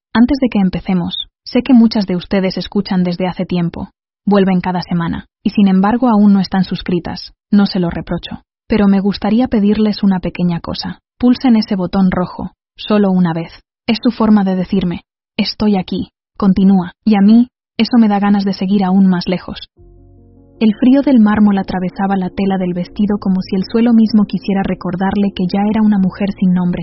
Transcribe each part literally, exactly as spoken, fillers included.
Antes de que empecemos, sé que muchas de ustedes escuchan desde hace tiempo, vuelven cada semana, y sin embargo aún no están suscritas, no se lo reprocho. Pero me gustaría pedirles una pequeña cosa. Pulsen ese botón rojo, solo una vez. Es su forma de decirme, estoy aquí, continúa, y a mí, eso me da ganas de seguir aún más lejos. El frío del mármol atravesaba la tela del vestido como si el suelo mismo quisiera recordarle que ya era una mujer sin nombre.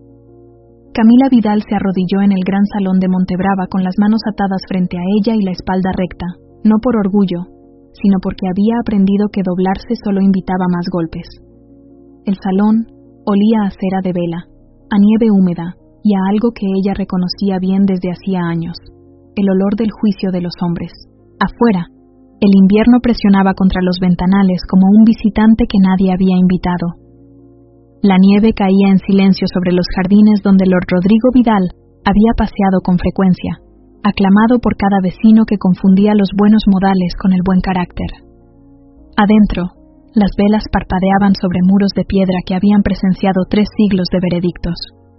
Camila Vidal se arrodilló en el gran salón de Montebrava con las manos atadas frente a ella y la espalda recta, no por orgullo, sino porque había aprendido que doblarse solo invitaba más golpes. El salón olía a cera de vela, a nieve húmeda y a algo que ella reconocía bien desde hacía años, el olor del juicio de los hombres. Afuera, el invierno presionaba contra los ventanales como un visitante que nadie había invitado. La nieve caía en silencio sobre los jardines donde Lord Rodrigo Vidal había paseado con frecuencia, aclamado por cada vecino que confundía los buenos modales con el buen carácter. Adentro, las velas parpadeaban sobre muros de piedra que habían presenciado tres siglos de veredictos.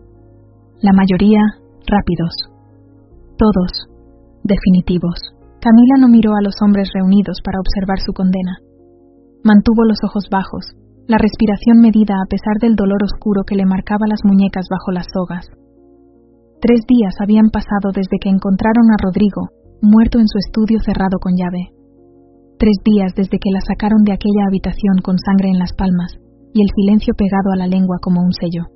La mayoría, rápidos. Todos, definitivos. Camila no miró a los hombres reunidos para observar su condena. Mantuvo los ojos bajos, la respiración medida a pesar del dolor oscuro que le marcaba las muñecas bajo las sogas. Tres días habían pasado desde que encontraron a Rodrigo, muerto en su estudio cerrado con llave. Tres días desde que la sacaron de aquella habitación con sangre en las palmas y el silencio pegado a la lengua como un sello.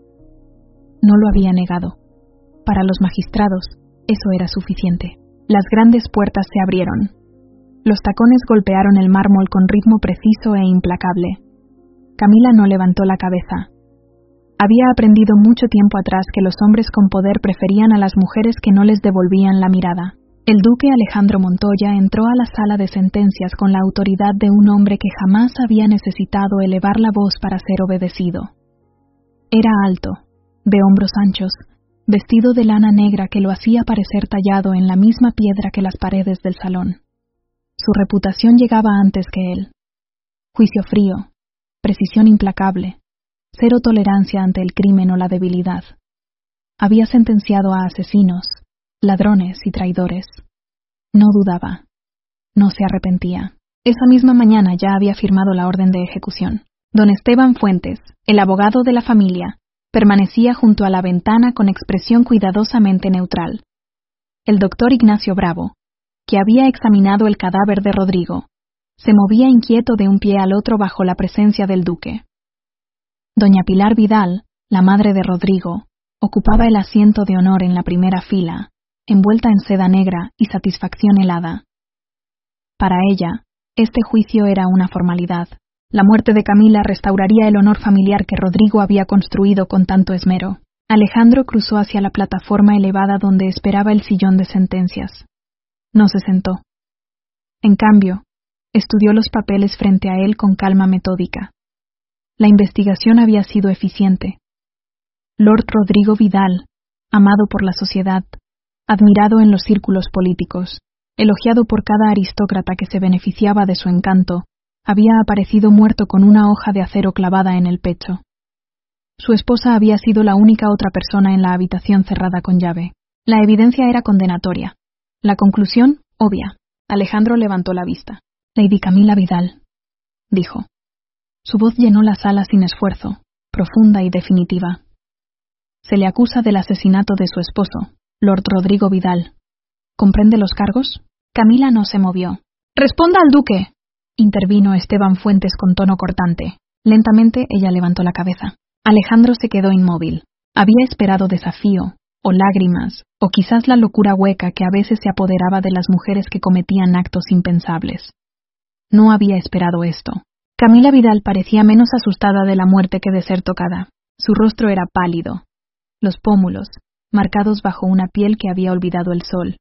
No lo había negado. Para los magistrados, eso era suficiente. Las grandes puertas se abrieron. Los tacones golpearon el mármol con ritmo preciso e implacable. Camila no levantó la cabeza. Había aprendido mucho tiempo atrás que los hombres con poder preferían a las mujeres que no les devolvían la mirada. El duque Alejandro Montoya entró a la sala de sentencias con la autoridad de un hombre que jamás había necesitado elevar la voz para ser obedecido. Era alto, de hombros anchos, vestido de lana negra que lo hacía parecer tallado en la misma piedra que las paredes del salón. Su reputación llegaba antes que él. Juicio frío, precisión implacable, cero tolerancia ante el crimen o la debilidad. Había sentenciado a asesinos, ladrones y traidores. No dudaba. No se arrepentía. Esa misma mañana ya había firmado la orden de ejecución. Don Esteban Fuentes, el abogado de la familia, permanecía junto a la ventana con expresión cuidadosamente neutral. El doctor Ignacio Bravo, que había examinado el cadáver de Rodrigo, se movía inquieto de un pie al otro bajo la presencia del duque. Doña Pilar Vidal, la madre de Rodrigo, ocupaba el asiento de honor en la primera fila, envuelta en seda negra y satisfacción helada. Para ella, este juicio era una formalidad. La muerte de Camila restauraría el honor familiar que Rodrigo había construido con tanto esmero. Alejandro cruzó hacia la plataforma elevada donde esperaba el sillón de sentencias. No se sentó. En cambio, estudió los papeles frente a él con calma metódica. La investigación había sido eficiente. Lord Rodrigo Vidal, amado por la sociedad, admirado en los círculos políticos, elogiado por cada aristócrata que se beneficiaba de su encanto, había aparecido muerto con una hoja de acero clavada en el pecho. Su esposa había sido la única otra persona en la habitación cerrada con llave. La evidencia era condenatoria. La conclusión, obvia. Alejandro levantó la vista. Lady Camila Vidal, dijo. Su voz llenó la sala sin esfuerzo, profunda y definitiva. Se le acusa del asesinato de su esposo, Lord Rodrigo Vidal. ¿Comprende los cargos? Camila no se movió. ¡Responda al duque!, intervino Esteban Fuentes con tono cortante. Lentamente ella levantó la cabeza. Alejandro se quedó inmóvil. Había esperado desafío, o lágrimas, o quizás la locura hueca que a veces se apoderaba de las mujeres que cometían actos impensables. No había esperado esto. Camila Vidal parecía menos asustada de la muerte que de ser tocada. Su rostro era pálido. Los pómulos, marcados bajo una piel que había olvidado el sol.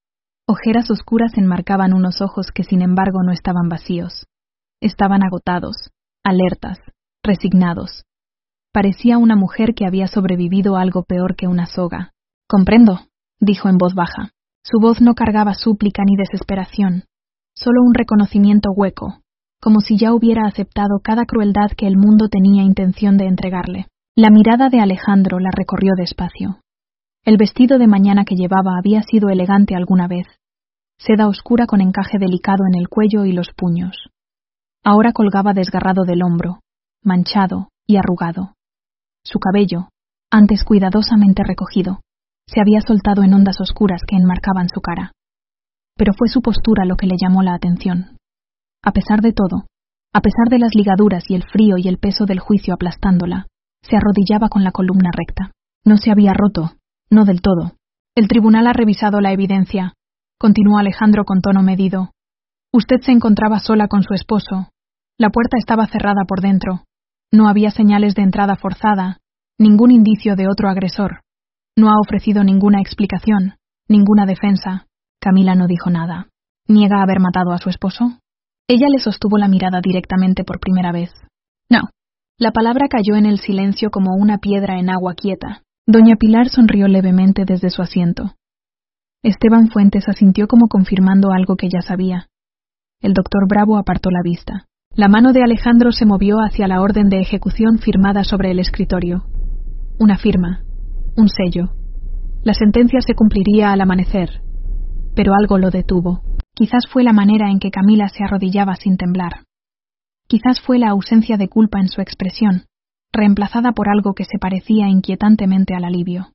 Ojeras oscuras enmarcaban unos ojos que sin embargo no estaban vacíos. Estaban agotados, alertas, resignados. Parecía una mujer que había sobrevivido a algo peor que una soga. «Comprendo», dijo en voz baja. Su voz no cargaba súplica ni desesperación, solo un reconocimiento hueco, como si ya hubiera aceptado cada crueldad que el mundo tenía intención de entregarle. La mirada de Alejandro la recorrió despacio. El vestido de mañana que llevaba había sido elegante alguna vez, seda oscura con encaje delicado en el cuello y los puños. Ahora colgaba desgarrado del hombro, manchado y arrugado. Su cabello, antes cuidadosamente recogido, se había soltado en ondas oscuras que enmarcaban su cara. Pero fue su postura lo que le llamó la atención. A pesar de todo, a pesar de las ligaduras y el frío y el peso del juicio aplastándola, se arrodillaba con la columna recta. No se había roto, no del todo. El tribunal ha revisado la evidencia, continuó Alejandro con tono medido. Usted se encontraba sola con su esposo. La puerta estaba cerrada por dentro. No había señales de entrada forzada, ningún indicio de otro agresor. No ha ofrecido ninguna explicación, ninguna defensa. Camila no dijo nada. ¿Niega haber matado a su esposo? Ella le sostuvo la mirada directamente por primera vez. No. La palabra cayó en el silencio como una piedra en agua quieta. Doña Pilar sonrió levemente desde su asiento. Esteban Fuentes asintió como confirmando algo que ya sabía. El doctor Bravo apartó la vista. La mano de Alejandro se movió hacia la orden de ejecución firmada sobre el escritorio. Una firma, un sello. La sentencia se cumpliría al amanecer, pero algo lo detuvo. Quizás fue la manera en que Camila se arrodillaba sin temblar. Quizás fue la ausencia de culpa en su expresión, reemplazada por algo que se parecía inquietantemente al alivio.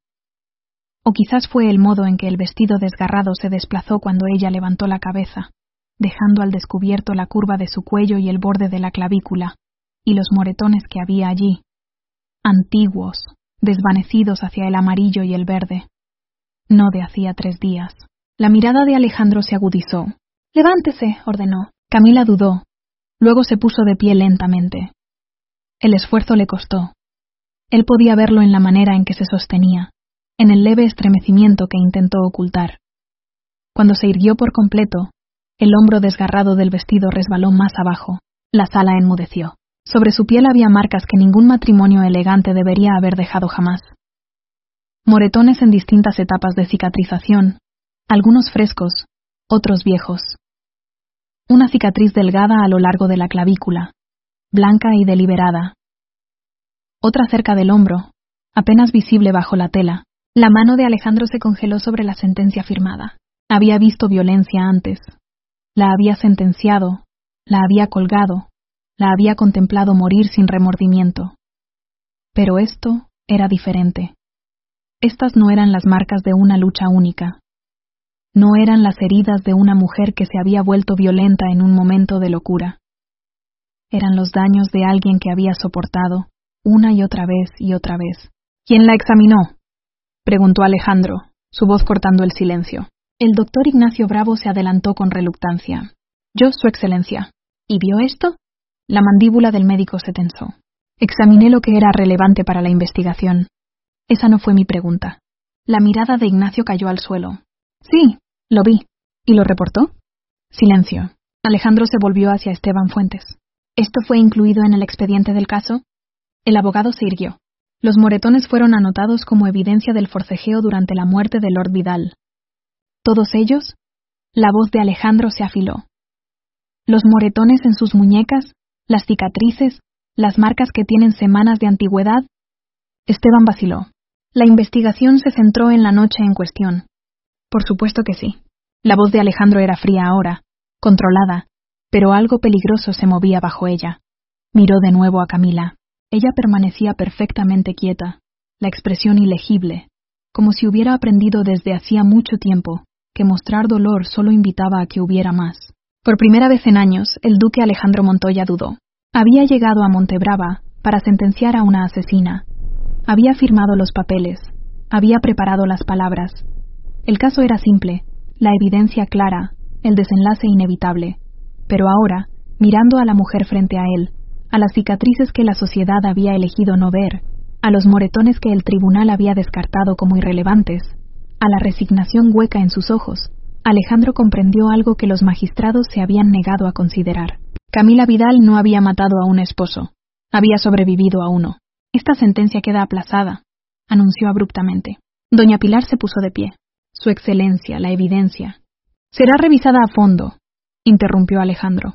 O quizás fue el modo en que el vestido desgarrado se desplazó cuando ella levantó la cabeza, dejando al descubierto la curva de su cuello y el borde de la clavícula, y los moretones que había allí, antiguos, desvanecidos hacia el amarillo y el verde. No de hacía tres días. La mirada de Alejandro se agudizó. «Levántese», ordenó. Camila dudó. Luego se puso de pie lentamente. El esfuerzo le costó. Él podía verlo en la manera en que se sostenía, en el leve estremecimiento que intentó ocultar. Cuando se irguió por completo, el hombro desgarrado del vestido resbaló más abajo. La sala enmudeció. Sobre su piel había marcas que ningún matrimonio elegante debería haber dejado jamás. Moretones en distintas etapas de cicatrización, algunos frescos, otros viejos. Una cicatriz delgada a lo largo de la clavícula, blanca y deliberada. Otra cerca del hombro, apenas visible bajo la tela. La mano de Alejandro se congeló sobre la sentencia firmada. Había visto violencia antes. La había sentenciado, la había colgado, la había contemplado morir sin remordimiento. Pero esto era diferente. Estas no eran las marcas de una lucha única. No eran las heridas de una mujer que se había vuelto violenta en un momento de locura. Eran los daños de alguien que había soportado, una y otra vez y otra vez. ¿Quién la examinó?, preguntó Alejandro, su voz cortando el silencio. El doctor Ignacio Bravo se adelantó con reluctancia. Yo, Su Excelencia. ¿Y vio esto? La mandíbula del médico se tensó. Examiné lo que era relevante para la investigación. Esa no fue mi pregunta. La mirada de Ignacio cayó al suelo. Sí, lo vi. ¿Y lo reportó? Silencio. Alejandro se volvió hacia Esteban Fuentes. ¿Esto fue incluido en el expediente del caso? El abogado se irguió. Los moretones fueron anotados como evidencia del forcejeo durante la muerte de Lord Vidal. ¿Todos ellos? La voz de Alejandro se afiló. Los moretones en sus muñecas, las cicatrices, las marcas que tienen semanas de antigüedad. Esteban vaciló. La investigación se centró en la noche en cuestión. Por supuesto que sí. La voz de Alejandro era fría ahora, controlada, pero algo peligroso se movía bajo ella. Miró de nuevo a Camila. Ella permanecía perfectamente quieta, la expresión ilegible, como si hubiera aprendido desde hacía mucho tiempo que mostrar dolor solo invitaba a que hubiera más. Por primera vez en años, el duque Alejandro Montoya dudó. Había llegado a Montebrava para sentenciar a una asesina. Había firmado los papeles, había preparado las palabras. El caso era simple, la evidencia clara, el desenlace inevitable. Pero ahora, mirando a la mujer frente a él, a las cicatrices que la sociedad había elegido no ver, a los moretones que el tribunal había descartado como irrelevantes, a la resignación hueca en sus ojos, Alejandro comprendió algo que los magistrados se habían negado a considerar. Camila Vidal no había matado a un esposo, había sobrevivido a uno. Esta sentencia queda aplazada, anunció abruptamente. Doña Pilar se puso de pie. Su Excelencia, la evidencia. Será revisada a fondo, interrumpió Alejandro.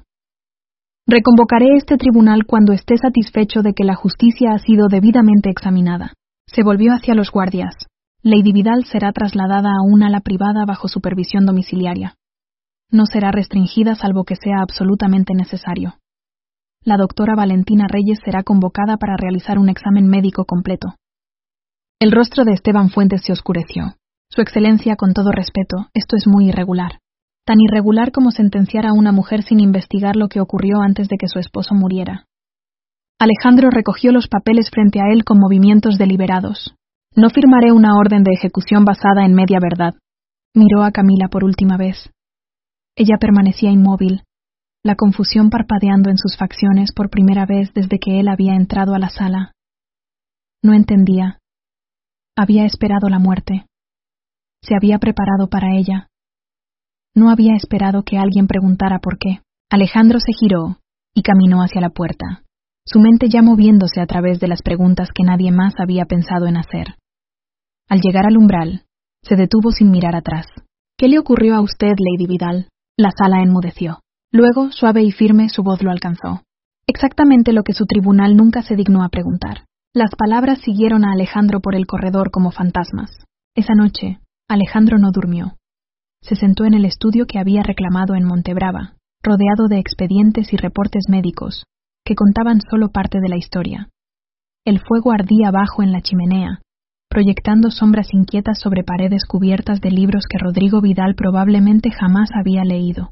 Reconvocaré este tribunal cuando esté satisfecho de que la justicia ha sido debidamente examinada. Se volvió hacia los guardias. Lady Vidal será trasladada a una ala privada bajo supervisión domiciliaria. No será restringida salvo que sea absolutamente necesario. La doctora Valentina Reyes será convocada para realizar un examen médico completo. El rostro de Esteban Fuentes se oscureció. Su Excelencia, con todo respeto, esto es muy irregular. Tan irregular como sentenciar a una mujer sin investigar lo que ocurrió antes de que su esposo muriera. Alejandro recogió los papeles frente a él con movimientos deliberados. No firmaré una orden de ejecución basada en media verdad. Miró a Camila por última vez. Ella permanecía inmóvil, la confusión parpadeando en sus facciones por primera vez desde que él había entrado a la sala. No entendía. Había esperado la muerte. Se había preparado para ella. No había esperado que alguien preguntara por qué. Alejandro se giró y caminó hacia la puerta, su mente ya moviéndose a través de las preguntas que nadie más había pensado en hacer. Al llegar al umbral, se detuvo sin mirar atrás. ¿Qué le ocurrió a usted, Lady Vidal? La sala enmudeció. Luego, suave y firme, su voz lo alcanzó. Exactamente lo que su tribunal nunca se dignó a preguntar. Las palabras siguieron a Alejandro por el corredor como fantasmas. Esa noche, Alejandro no durmió. Se sentó en el estudio que había reclamado en Montebrava, rodeado de expedientes y reportes médicos, que contaban solo parte de la historia. El fuego ardía abajo en la chimenea, proyectando sombras inquietas sobre paredes cubiertas de libros que Rodrigo Vidal probablemente jamás había leído.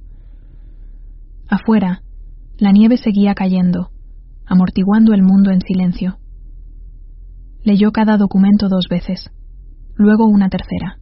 Afuera, la nieve seguía cayendo, amortiguando el mundo en silencio. Leyó cada documento dos veces, luego una tercera.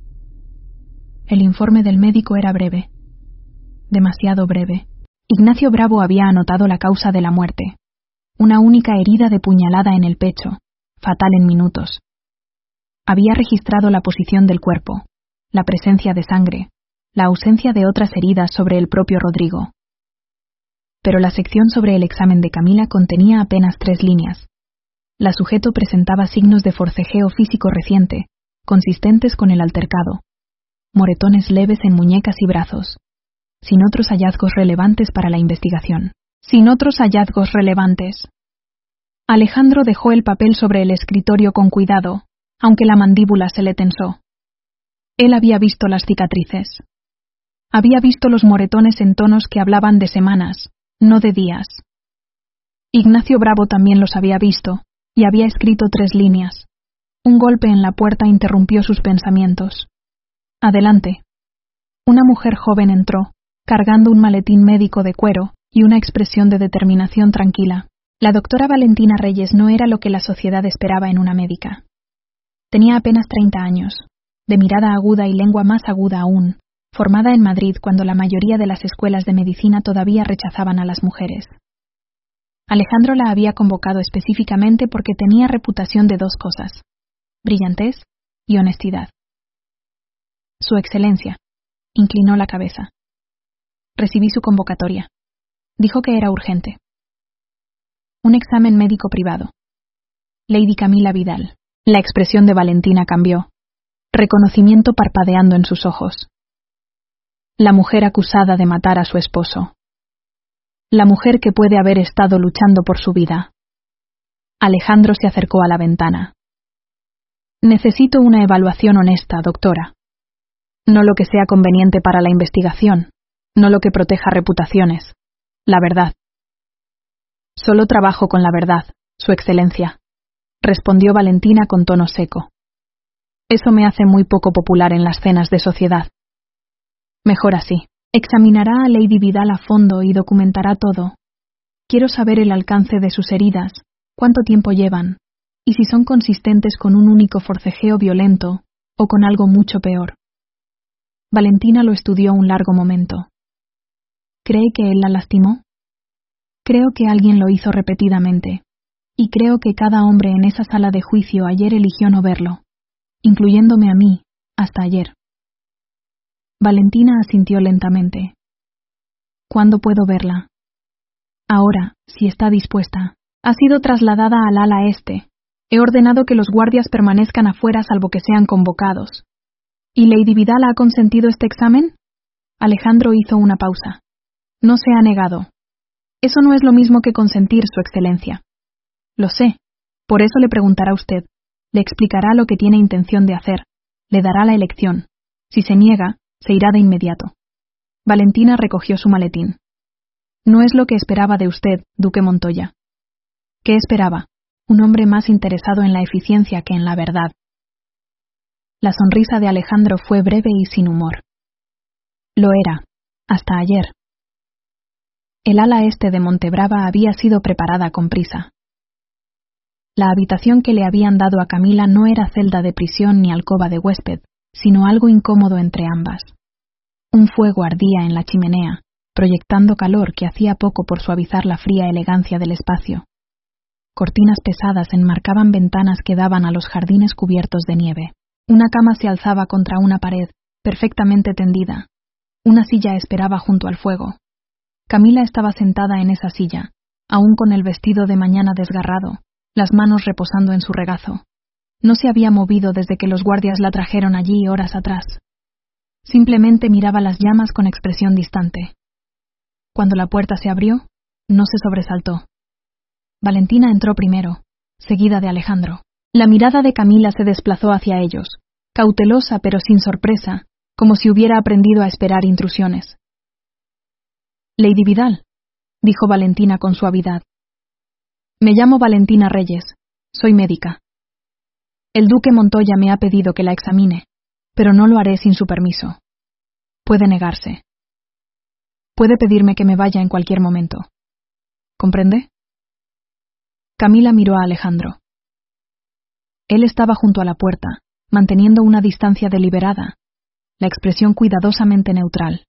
El informe del médico era breve, demasiado breve. Ignacio Bravo había anotado la causa de la muerte, una única herida de puñalada en el pecho, fatal en minutos. Había registrado la posición del cuerpo, la presencia de sangre, la ausencia de otras heridas sobre el propio Rodrigo. Pero la sección sobre el examen de Camila contenía apenas tres líneas. La sujeto presentaba signos de forcejeo físico reciente, consistentes con el altercado. Moretones leves en muñecas y brazos, sin otros hallazgos relevantes para la investigación. Sin otros hallazgos relevantes. Alejandro dejó el papel sobre el escritorio con cuidado, aunque la mandíbula se le tensó. Él había visto las cicatrices. Había visto los moretones en tonos que hablaban de semanas, no de días. Ignacio Bravo también los había visto, y había escrito tres líneas. Un golpe en la puerta interrumpió sus pensamientos. Adelante. Una mujer joven entró, cargando un maletín médico de cuero y una expresión de determinación tranquila. La doctora Valentina Reyes no era lo que la sociedad esperaba en una médica. Tenía apenas treinta años, de mirada aguda y lengua más aguda aún, formada en Madrid cuando la mayoría de las escuelas de medicina todavía rechazaban a las mujeres. Alejandro la había convocado específicamente porque tenía reputación de dos cosas: brillantez y honestidad. Su Excelencia, inclinó la cabeza. Recibí su convocatoria. Dijo que era urgente. Un examen médico privado. Lady Camila Vidal. La expresión de Valentina cambió. Reconocimiento parpadeando en sus ojos. La mujer acusada de matar a su esposo. La mujer que puede haber estado luchando por su vida. Alejandro se acercó a la ventana. Necesito una evaluación honesta, doctora. No lo que sea conveniente para la investigación, no lo que proteja reputaciones. La verdad. Solo trabajo con la verdad, Su Excelencia, respondió Valentina con tono seco. Eso me hace muy poco popular en las cenas de sociedad. Mejor así. Examinará a Lady Vidal a fondo y documentará todo. Quiero saber el alcance de sus heridas, cuánto tiempo llevan, y si son consistentes con un único forcejeo violento o con algo mucho peor. Valentina lo estudió un largo momento. ¿Cree que él la lastimó? Creo que alguien lo hizo repetidamente, y creo que cada hombre en esa sala de juicio ayer eligió no verlo, incluyéndome a mí, hasta ayer. Valentina asintió lentamente. ¿Cuándo puedo verla? Ahora, si está dispuesta. Ha sido trasladada al ala este. He ordenado que los guardias permanezcan afuera salvo que sean convocados. ¿Y Lady Vidal ha consentido este examen? Alejandro hizo una pausa. No se ha negado. Eso no es lo mismo que consentir, Su Excelencia. Lo sé. Por eso le preguntará usted. Le explicará lo que tiene intención de hacer. Le dará la elección. Si se niega, se irá de inmediato. Valentina recogió su maletín. No es lo que esperaba de usted, Duque Montoya. ¿Qué esperaba? Un hombre más interesado en la eficiencia que en la verdad. La sonrisa de Alejandro fue breve y sin humor. Lo era, hasta ayer. El ala este de Montebrava había sido preparada con prisa. La habitación que le habían dado a Camila no era celda de prisión ni alcoba de huésped, sino algo incómodo entre ambas. Un fuego ardía en la chimenea, proyectando calor que hacía poco por suavizar la fría elegancia del espacio. Cortinas pesadas enmarcaban ventanas que daban a los jardines cubiertos de nieve. Una cama se alzaba contra una pared, perfectamente tendida. Una silla esperaba junto al fuego. Camila estaba sentada en esa silla, aún con el vestido de mañana desgarrado, las manos reposando en su regazo. No se había movido desde que los guardias la trajeron allí horas atrás. Simplemente miraba las llamas con expresión distante. Cuando la puerta se abrió, no se sobresaltó. Valentina entró primero, seguida de Alejandro. La mirada de Camila se desplazó hacia ellos, cautelosa pero sin sorpresa, como si hubiera aprendido a esperar intrusiones. Lady Vidal, dijo Valentina con suavidad. Me llamo Valentina Reyes, soy médica. El duque Montoya me ha pedido que la examine, pero no lo haré sin su permiso. Puede negarse. Puede pedirme que me vaya en cualquier momento. ¿Comprende? Camila miró a Alejandro. Él estaba junto a la puerta, manteniendo una distancia deliberada, la expresión cuidadosamente neutral.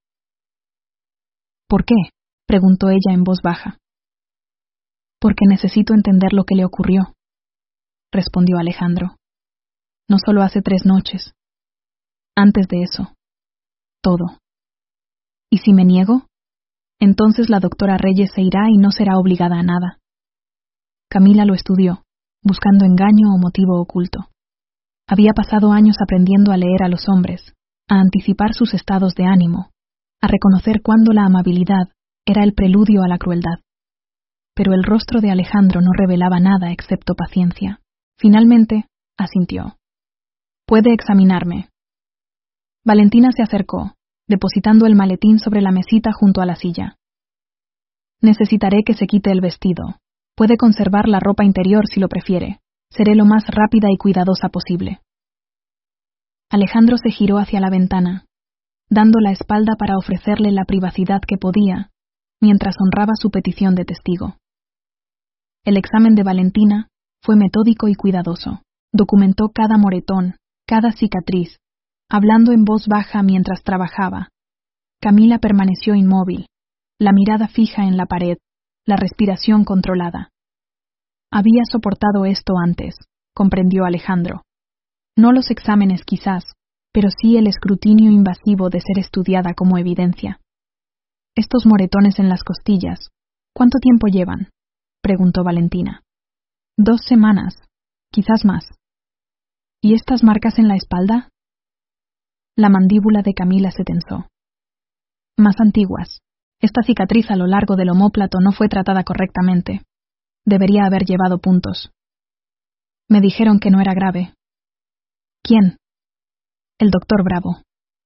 ¿Por qué?, preguntó ella en voz baja. Porque necesito entender lo que le ocurrió, respondió Alejandro. No solo hace tres noches. Antes de eso. Todo. ¿Y si me niego? Entonces la doctora Reyes se irá y no será obligada a nada. Camila lo estudió, buscando engaño o motivo oculto. Había pasado años aprendiendo a leer a los hombres, a anticipar sus estados de ánimo, a reconocer cuándo la amabilidad era el preludio a la crueldad. Pero el rostro de Alejandro no revelaba nada excepto paciencia. Finalmente, asintió. Puede examinarme. Valentina se acercó, depositando el maletín sobre la mesita junto a la silla. Necesitaré que se quite el vestido. Puede conservar la ropa interior si lo prefiere. Seré lo más rápida y cuidadosa posible. Alejandro se giró hacia la ventana, dando la espalda para ofrecerle la privacidad que podía, mientras honraba su petición de testigo. El examen de Valentina fue metódico y cuidadoso. Documentó cada moretón, cada cicatriz, hablando en voz baja mientras trabajaba. Camila permaneció inmóvil, la mirada fija en la pared, la respiración controlada. Había soportado esto antes, comprendió Alejandro. No los exámenes quizás, pero sí el escrutinio invasivo de ser estudiada como evidencia. Estos moretones en las costillas, ¿cuánto tiempo llevan?, preguntó Valentina. Dos semanas, quizás más. ¿Y estas marcas en la espalda? La mandíbula de Camila se tensó. Más antiguas. Esta cicatriz a lo largo del omóplato no fue tratada correctamente. Debería haber llevado puntos. Me dijeron que no era grave. ¿Quién? El doctor Bravo.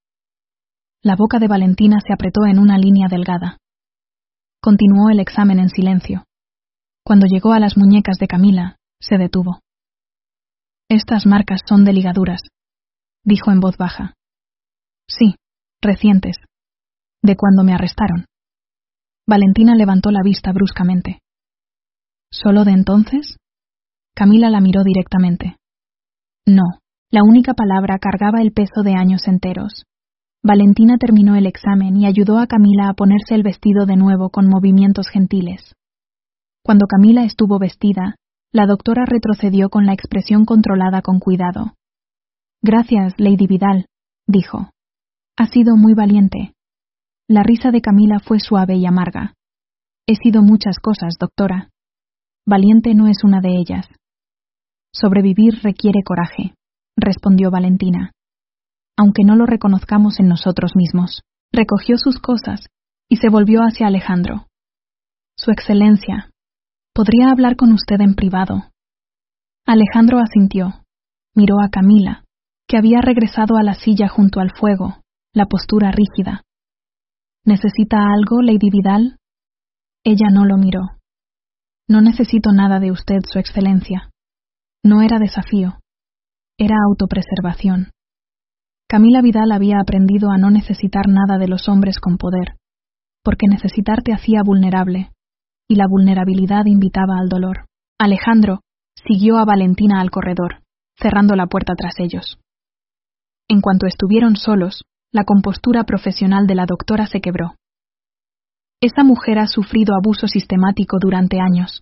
La boca de Valentina se apretó en una línea delgada. Continuó el examen en silencio. Cuando llegó a las muñecas de Camila, se detuvo. Estas marcas son de ligaduras, dijo en voz baja. Sí, recientes. De cuando me arrestaron. Valentina levantó la vista bruscamente. ¿Solo de entonces? Camila la miró directamente. No, la única palabra cargaba el peso de años enteros. Valentina terminó el examen y ayudó a Camila a ponerse el vestido de nuevo con movimientos gentiles. Cuando Camila estuvo vestida, la doctora retrocedió con la expresión controlada con cuidado. Gracias, Lady Vidal, dijo. Ha sido muy valiente. La risa de Camila fue suave y amarga. He sido muchas cosas, doctora. Valiente no es una de ellas. Sobrevivir requiere coraje, respondió Valentina. Aunque no lo reconozcamos en nosotros mismos. Recogió sus cosas y se volvió hacia Alejandro. Su Excelencia, ¿podría hablar con usted en privado? Alejandro asintió. Miró a Camila, que que había regresado a la silla junto al fuego, la postura rígida. ¿Necesita algo, Lady Vidal? Ella no lo miró. No necesito nada de usted, Su Excelencia. No era desafío. Era autopreservación. Camila Vidal había aprendido a no necesitar nada de los hombres con poder, porque necesitar te hacía vulnerable, y la vulnerabilidad invitaba al dolor. Alejandro siguió a Valentina al corredor, cerrando la puerta tras ellos. En cuanto estuvieron solos, la compostura profesional de la doctora se quebró. Esa mujer ha sufrido abuso sistemático durante años,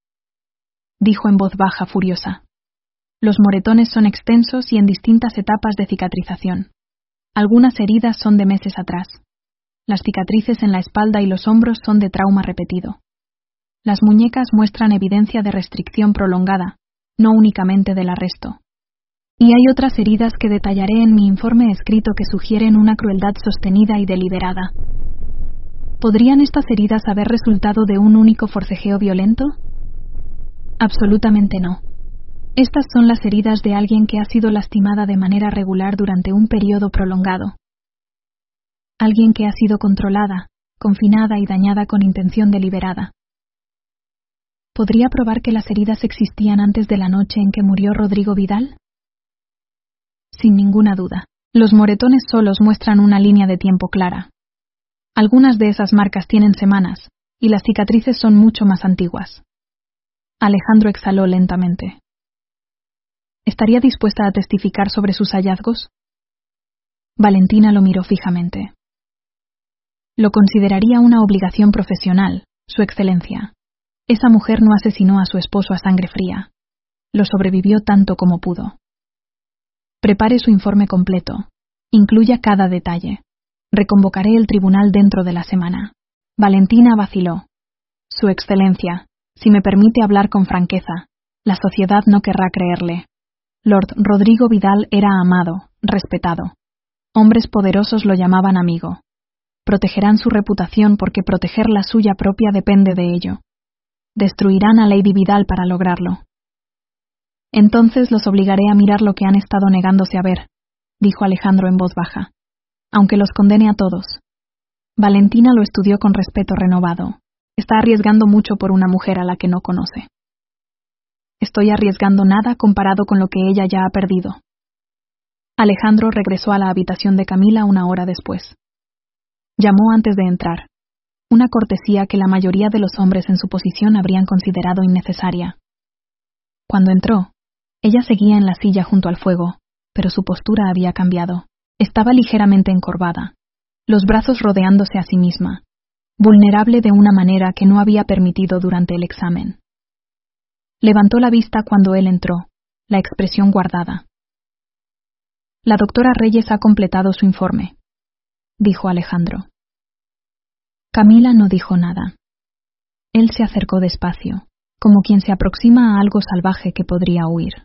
dijo en voz baja, furiosa. Los moretones son extensos y en distintas etapas de cicatrización. Algunas heridas son de meses atrás. Las cicatrices en la espalda y los hombros son de trauma repetido. Las muñecas muestran evidencia de restricción prolongada, no únicamente del arresto. Y hay otras heridas que detallaré en mi informe escrito que sugieren una crueldad sostenida y deliberada. ¿Podrían estas heridas haber resultado de un único forcejeo violento? Absolutamente no. Estas son las heridas de alguien que ha sido lastimada de manera regular durante un periodo prolongado. Alguien que ha sido controlada, confinada y dañada con intención deliberada. ¿Podría probar que las heridas existían antes de la noche en que murió Rodrigo Vidal? Sin ninguna duda. Los moretones solos muestran una línea de tiempo clara. Algunas de esas marcas tienen semanas, y las cicatrices son mucho más antiguas. Alejandro exhaló lentamente. ¿Estaría dispuesta a testificar sobre sus hallazgos? Valentina lo miró fijamente. Lo consideraría una obligación profesional, Su Excelencia. Esa mujer no asesinó a su esposo a sangre fría. Lo sobrevivió tanto como pudo. Prepare su informe completo. Incluya cada detalle. Reconvocaré el tribunal dentro de la semana. Valentina vaciló. Su Excelencia, si me permite hablar con franqueza, la sociedad no querrá creerle. Lord Rodrigo Vidal era amado, respetado. Hombres poderosos lo llamaban amigo. Protegerán su reputación porque proteger la suya propia depende de ello. Destruirán a Lady Vidal para lograrlo. Entonces los obligaré a mirar lo que han estado negándose a ver, dijo Alejandro en voz baja, aunque los condene a todos. Valentina lo estudió con respeto renovado. Está arriesgando mucho por una mujer a la que no conoce. Estoy arriesgando nada comparado con lo que ella ya ha perdido. Alejandro regresó a la habitación de Camila una hora después. Llamó antes de entrar, una cortesía que la mayoría de los hombres en su posición habrían considerado innecesaria. Cuando entró, ella seguía en la silla junto al fuego, pero su postura había cambiado. Estaba ligeramente encorvada, los brazos rodeándose a sí misma, vulnerable de una manera que no había permitido durante el examen. Levantó la vista cuando él entró, la expresión guardada. La doctora Reyes ha completado su informe, dijo Alejandro. Camila no dijo nada. Él se acercó despacio, como quien se aproxima a algo salvaje que podría huir.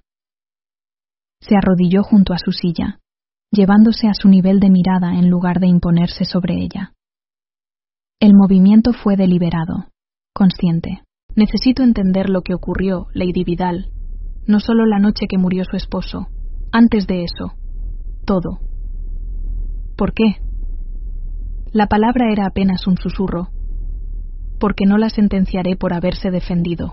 Se arrodilló junto a su silla, llevándose a su nivel de mirada en lugar de imponerse sobre ella. El movimiento fue deliberado, consciente. Necesito entender lo que ocurrió, Lady Vidal. No solo la noche que murió su esposo. Antes de eso. Todo. ¿Por qué? La palabra era apenas un susurro. Porque no la sentenciaré por haberse defendido.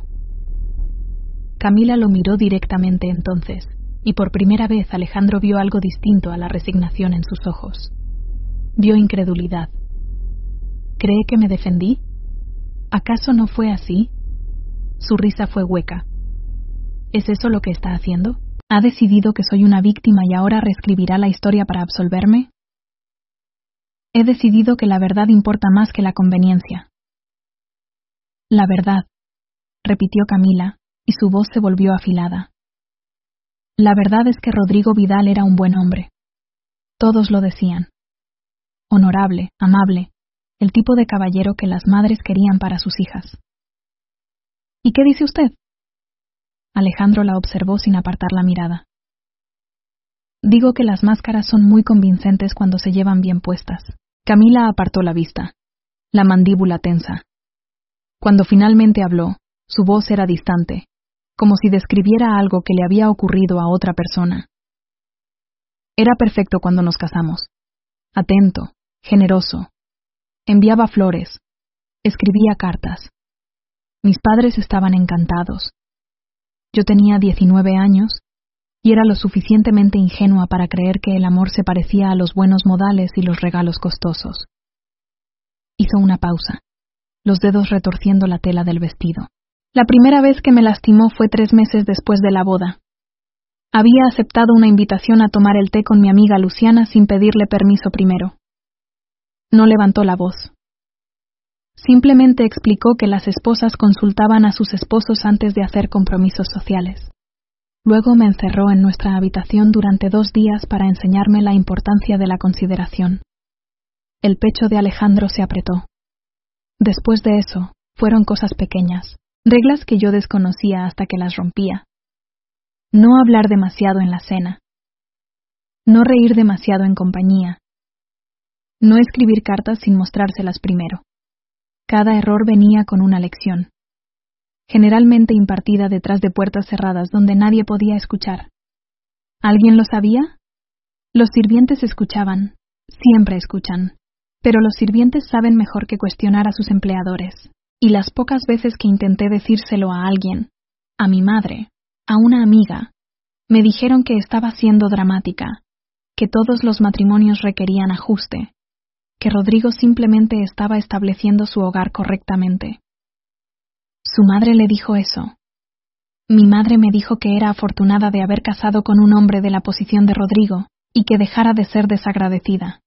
Camila lo miró directamente entonces, y por primera vez Alejandro vio algo distinto a la resignación en sus ojos. Vio incredulidad. ¿Cree que me defendí? ¿Acaso no fue así? Su risa fue hueca. ¿Es eso lo que está haciendo? ¿Ha decidido que soy una víctima y ahora reescribirá la historia para absolverme? He decidido que la verdad importa más que la conveniencia. La verdad, repitió Camila, y su voz se volvió afilada. La verdad es que Rodrigo Vidal era un buen hombre. Todos lo decían. Honorable, amable, el tipo de caballero que las madres querían para sus hijas. ¿Y qué dice usted? Alejandro la observó sin apartar la mirada. Digo que las máscaras son muy convincentes cuando se llevan bien puestas. Camila apartó la vista, la mandíbula tensa. Cuando finalmente habló, su voz era distante, como si describiera algo que le había ocurrido a otra persona. Era perfecto cuando nos casamos. Atento, generoso. Enviaba flores. Escribía cartas. Mis padres estaban encantados. Yo tenía diecinueve años y era lo suficientemente ingenua para creer que el amor se parecía a los buenos modales y los regalos costosos. Hizo una pausa, los dedos retorciendo la tela del vestido. La primera vez que me lastimó fue tres meses después de la boda. Había aceptado una invitación a tomar el té con mi amiga Luciana sin pedirle permiso primero. No levantó la voz. Simplemente explicó que las esposas consultaban a sus esposos antes de hacer compromisos sociales. Luego me encerró en nuestra habitación durante dos días para enseñarme la importancia de la consideración. El pecho de Alejandro se apretó. Después de eso, fueron cosas pequeñas, reglas que yo desconocía hasta que las rompía. No hablar demasiado en la cena. No reír demasiado en compañía. No escribir cartas sin mostrárselas primero. Cada error venía con una lección, generalmente impartida detrás de puertas cerradas donde nadie podía escuchar. ¿Alguien lo sabía? Los sirvientes escuchaban, siempre escuchan, pero los sirvientes saben mejor que cuestionar a sus empleadores, y las pocas veces que intenté decírselo a alguien, a mi madre, a una amiga, me dijeron que estaba siendo dramática, que todos los matrimonios requerían ajuste, que Rodrigo simplemente estaba estableciendo su hogar correctamente. Su madre le dijo eso. Mi madre me dijo que era afortunada de haber casado con un hombre de la posición de Rodrigo y que dejara de ser desagradecida.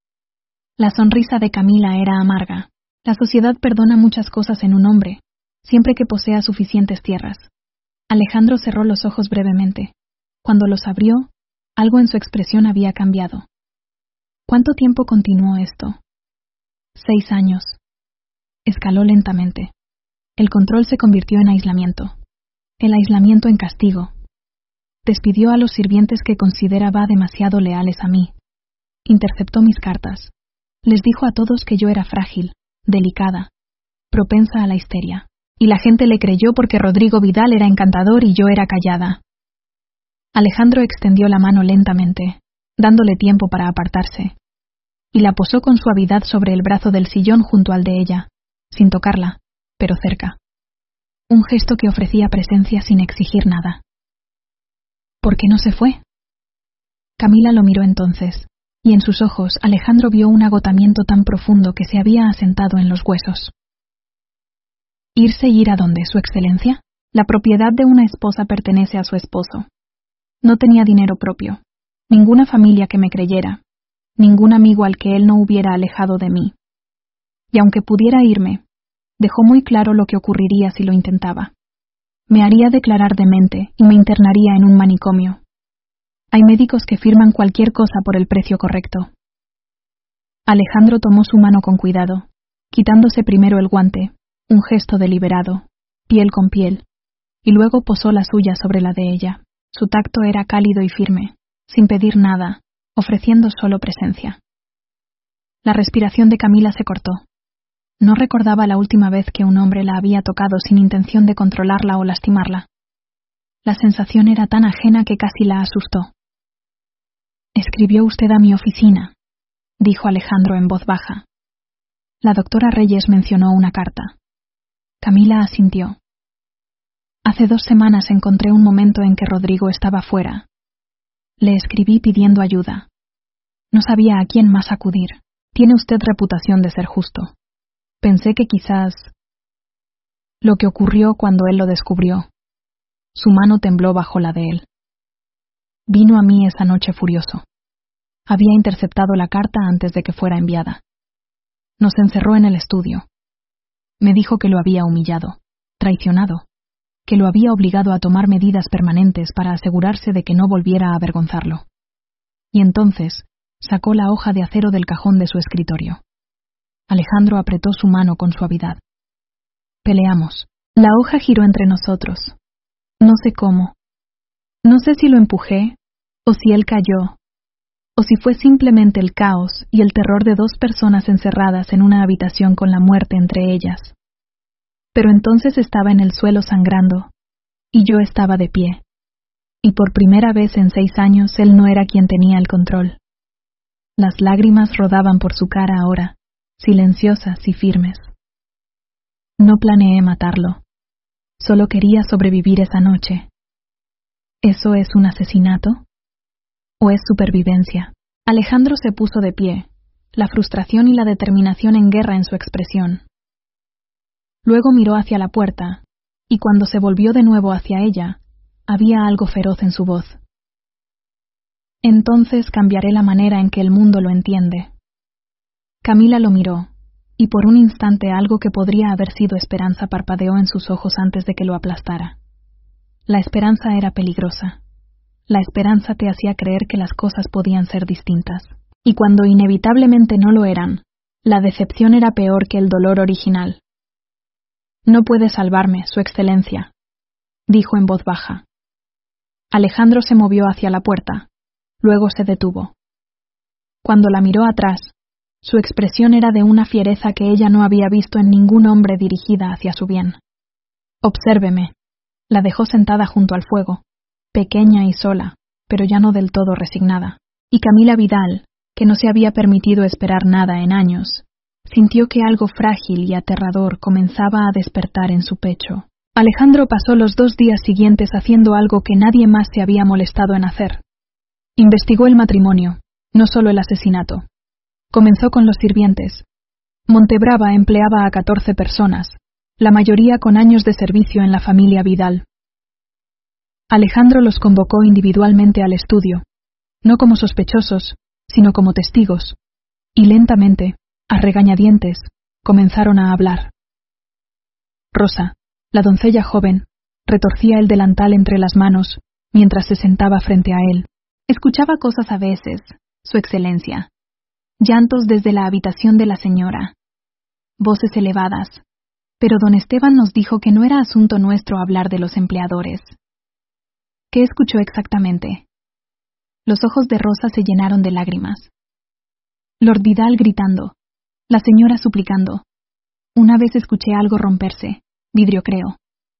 La sonrisa de Camila era amarga. La sociedad perdona muchas cosas en un hombre, siempre que posea suficientes tierras. Alejandro cerró los ojos brevemente. Cuando los abrió, algo en su expresión había cambiado. ¿Cuánto tiempo continuó esto? Seis años. Escaló lentamente. El control se convirtió en aislamiento. El aislamiento en castigo. Despidió a los sirvientes que consideraba demasiado leales a mí. Interceptó mis cartas. Les dijo a todos que yo era frágil, delicada, propensa a la histeria. Y la gente le creyó porque Rodrigo Vidal era encantador y yo era callada. Alejandro extendió la mano lentamente, dándole tiempo para apartarse, y la posó con suavidad sobre el brazo del sillón junto al de ella, sin tocarla, pero cerca. Un gesto que ofrecía presencia sin exigir nada. ¿Por qué no se fue? Camila lo miró entonces, y en sus ojos Alejandro vio un agotamiento tan profundo que se había asentado en los huesos. ¿Irse y ir a dónde, Su Excelencia? La propiedad de una esposa pertenece a su esposo. No tenía dinero propio, ninguna familia que me creyera, ningún amigo al que él no hubiera alejado de mí. Y aunque pudiera irme, dejó muy claro lo que ocurriría si lo intentaba. Me haría declarar demente y me internaría en un manicomio. Hay médicos que firman cualquier cosa por el precio correcto. Alejandro tomó su mano con cuidado, quitándose primero el guante, un gesto deliberado, piel con piel, y luego posó la suya sobre la de ella. Su tacto era cálido y firme, sin pedir nada, ofreciendo solo presencia. La respiración de Camila se cortó. No recordaba la última vez que un hombre la había tocado sin intención de controlarla o lastimarla. La sensación era tan ajena que casi la asustó. «Escribió usted a mi oficina», dijo Alejandro en voz baja. La doctora Reyes mencionó una carta. Camila asintió. Hace dos semanas encontré un momento en que Rodrigo estaba fuera. Le escribí pidiendo ayuda. No sabía a quién más acudir. Tiene usted reputación de ser justo. Pensé que quizás... Lo que ocurrió cuando él lo descubrió. Su mano tembló bajo la de él. Vino a mí esa noche furioso. Había interceptado la carta antes de que fuera enviada. Nos encerró en el estudio. Me dijo que lo había humillado, traicionado, que lo había obligado a tomar medidas permanentes para asegurarse de que no volviera a avergonzarlo. Y entonces sacó la hoja de acero del cajón de su escritorio. Alejandro apretó su mano con suavidad. Peleamos. La hoja giró entre nosotros. No sé cómo. No sé si lo empujé, o si él cayó, o si fue simplemente el caos y el terror de dos personas encerradas en una habitación con la muerte entre ellas. Pero entonces estaba en el suelo sangrando, y yo estaba de pie. y por primera vez en seis años él no era quien tenía el control. Las lágrimas rodaban por su cara ahora, silenciosas y firmes. No planeé matarlo. Solo quería sobrevivir esa noche. ¿Eso es un asesinato? ¿O es supervivencia? Alejandro se puso de pie, la frustración y la determinación en guerra en su expresión. Luego miró hacia la puerta, y cuando se volvió de nuevo hacia ella, había algo feroz en su voz. Entonces cambiaré la manera en que el mundo lo entiende. Camila lo miró, y por un instante algo que podría haber sido esperanza parpadeó en sus ojos antes de que lo aplastara. La esperanza era peligrosa. La esperanza te hacía creer que las cosas podían ser distintas, y cuando inevitablemente no lo eran, la decepción era peor que el dolor original. No puede salvarme, Su Excelencia, dijo en voz baja. Alejandro se movió hacia la puerta, luego se detuvo. Cuando la miró atrás, su expresión era de una fiereza que ella no había visto en ningún hombre dirigida hacia su bien. Obsérveme. La dejó sentada junto al fuego, pequeña y sola, pero ya no del todo resignada. Y Camila Vidal, que no se había permitido esperar nada en años, sintió que algo frágil y aterrador comenzaba a despertar en su pecho. Alejandro pasó los dos días siguientes haciendo algo que nadie más se había molestado en hacer. Investigó el matrimonio, no solo el asesinato. Comenzó con los sirvientes. Montebrava empleaba a catorce personas, la mayoría con años de servicio en la familia Vidal. Alejandro los convocó individualmente al estudio, no como sospechosos, sino como testigos, y lentamente, a regañadientes, comenzaron a hablar. Rosa, la doncella joven, retorcía el delantal entre las manos, mientras se sentaba frente a él. Escuchaba cosas a veces, Su Excelencia. Llantos desde la habitación de la señora. Voces elevadas. Pero don Esteban nos dijo que no era asunto nuestro hablar de los empleadores. ¿Qué escuchó exactamente? Los ojos de Rosa se llenaron de lágrimas. Lord Vidal gritando. La señora suplicando. Una vez escuché algo romperse, vidrio creo.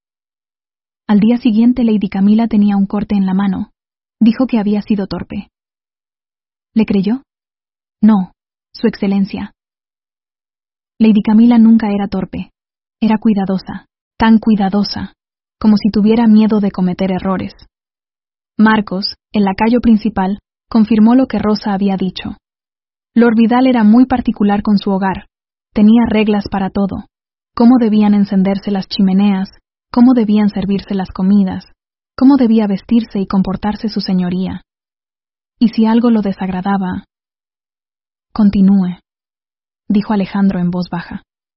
Al día siguiente Lady Camila tenía un corte en la mano. Dijo que había sido torpe. ¿Le creyó? No, Su Excelencia. Lady Camila nunca era torpe. Era cuidadosa, tan cuidadosa, como si tuviera miedo de cometer errores. Marcos, el lacayo principal, confirmó lo que Rosa había dicho. Lord Vidal era muy particular con su hogar. Tenía reglas para todo. Cómo debían encenderse las chimeneas, cómo debían servirse las comidas, cómo debía vestirse y comportarse su señoría. Y si algo lo desagradaba... Continúe, dijo Alejandro en voz baja.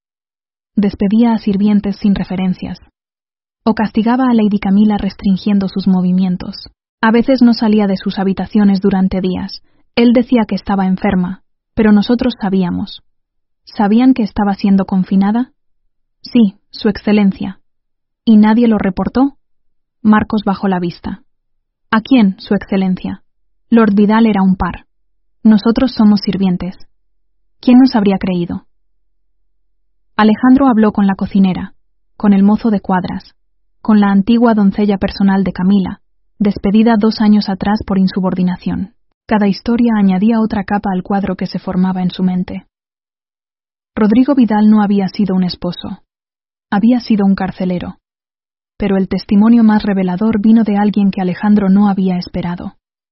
Despedía a sirvientes sin referencias. O castigaba a Lady Camila restringiendo sus movimientos. A veces no salía de sus habitaciones durante días. Él decía que estaba enferma, pero nosotros sabíamos. ¿Sabían que estaba siendo confinada? Sí, Su Excelencia. ¿Y nadie lo reportó? Marcos bajó la vista. ¿A quién, Su Excelencia? Lord Vidal era un par. Nosotros somos sirvientes. ¿Quién nos habría creído? Alejandro habló con la cocinera, con el mozo de cuadras, con la antigua doncella personal de Camila, despedida dos años atrás por insubordinación. Cada historia añadía otra capa al cuadro que se formaba en su mente. Rodrigo Vidal no había sido un esposo. Había sido un carcelero. Pero el testimonio más revelador vino de alguien que Alejandro no había esperado.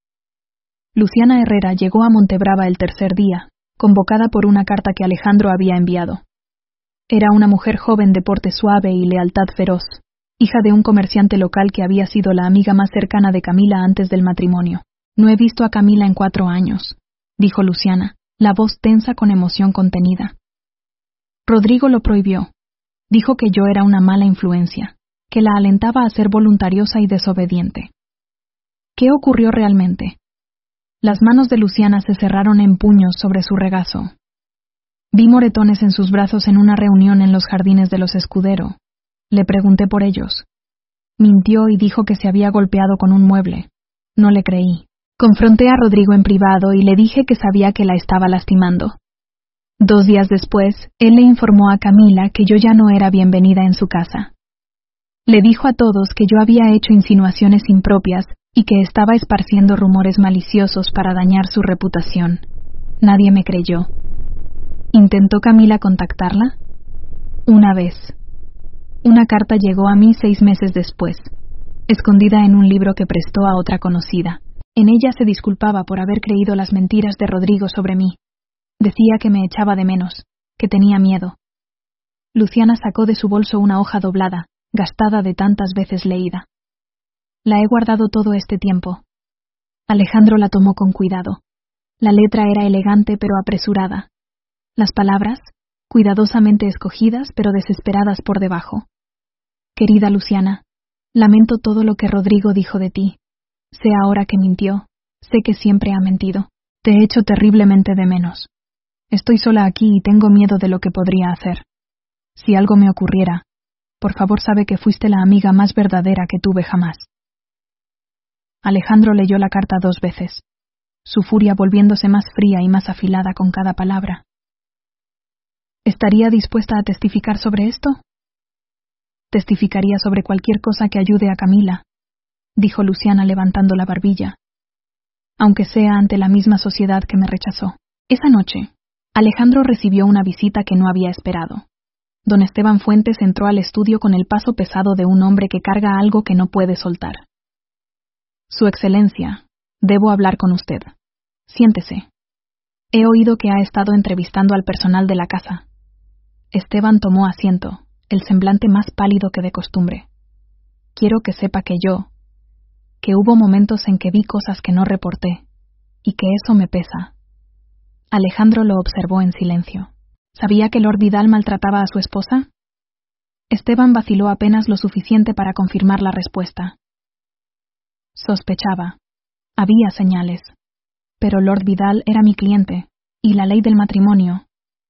Luciana Herrera llegó a Montebrava el tercer día, convocada por una carta que Alejandro había enviado. Era una mujer joven de porte suave y lealtad feroz, hija de un comerciante local que había sido la amiga más cercana de Camila antes del matrimonio. No he visto a Camila en cuatro años, dijo Luciana, la voz tensa con emoción contenida. Rodrigo lo prohibió. Dijo que yo era una mala influencia, que la alentaba a ser voluntariosa y desobediente. ¿Qué ocurrió realmente? Las manos de Luciana se cerraron en puños sobre su regazo. Vi moretones en sus brazos en una reunión en los jardines de los Escudero. Le pregunté por ellos. Mintió y dijo que se había golpeado con un mueble. No le creí. Confronté a Rodrigo en privado y le dije que sabía que la estaba lastimando. Dos días después, él le informó a Camila que yo ya no era bienvenida en su casa. Le dijo a todos que yo había hecho insinuaciones impropias y que estaba esparciendo rumores maliciosos para dañar su reputación. Nadie me creyó. ¿Intentó Camila contactarla? Una vez. Una carta llegó a mí seis meses después, escondida en un libro que prestó a otra conocida. En ella se disculpaba por haber creído las mentiras de Rodrigo sobre mí. Decía que me echaba de menos, que tenía miedo. Luciana sacó de su bolso una hoja doblada, gastada de tantas veces leída. La he guardado todo este tiempo. Alejandro la tomó con cuidado. La letra era elegante pero apresurada. Las palabras, cuidadosamente escogidas pero desesperadas por debajo. Querida Luciana, lamento todo lo que Rodrigo dijo de ti. Sé ahora que mintió, sé que siempre ha mentido. Te he hecho terriblemente de menos. Estoy sola aquí y tengo miedo de lo que podría hacer. Si algo me ocurriera, por favor sabe que fuiste la amiga más verdadera que tuve jamás. Alejandro leyó la carta dos veces, su furia volviéndose más fría y más afilada con cada palabra. ¿Estaría dispuesta a testificar sobre esto? Testificaría sobre cualquier cosa que ayude a Camila, dijo Luciana levantando la barbilla, aunque sea ante la misma sociedad que me rechazó. Esa noche, Alejandro recibió una visita que no había esperado. Don Esteban Fuentes entró al estudio con el paso pesado de un hombre que carga algo que no puede soltar. Su Excelencia, debo hablar con usted. Siéntese. He oído que ha estado entrevistando al personal de la casa. Esteban tomó asiento, el semblante más pálido que de costumbre. Quiero que sepa que yo, que hubo momentos en que vi cosas que no reporté, y que eso me pesa. Alejandro lo observó en silencio. ¿Sabía que Lord Vidal maltrataba a su esposa? Esteban vaciló apenas lo suficiente para confirmar la respuesta. Sospechaba. Había señales. Pero Lord Vidal era mi cliente, y la ley del matrimonio.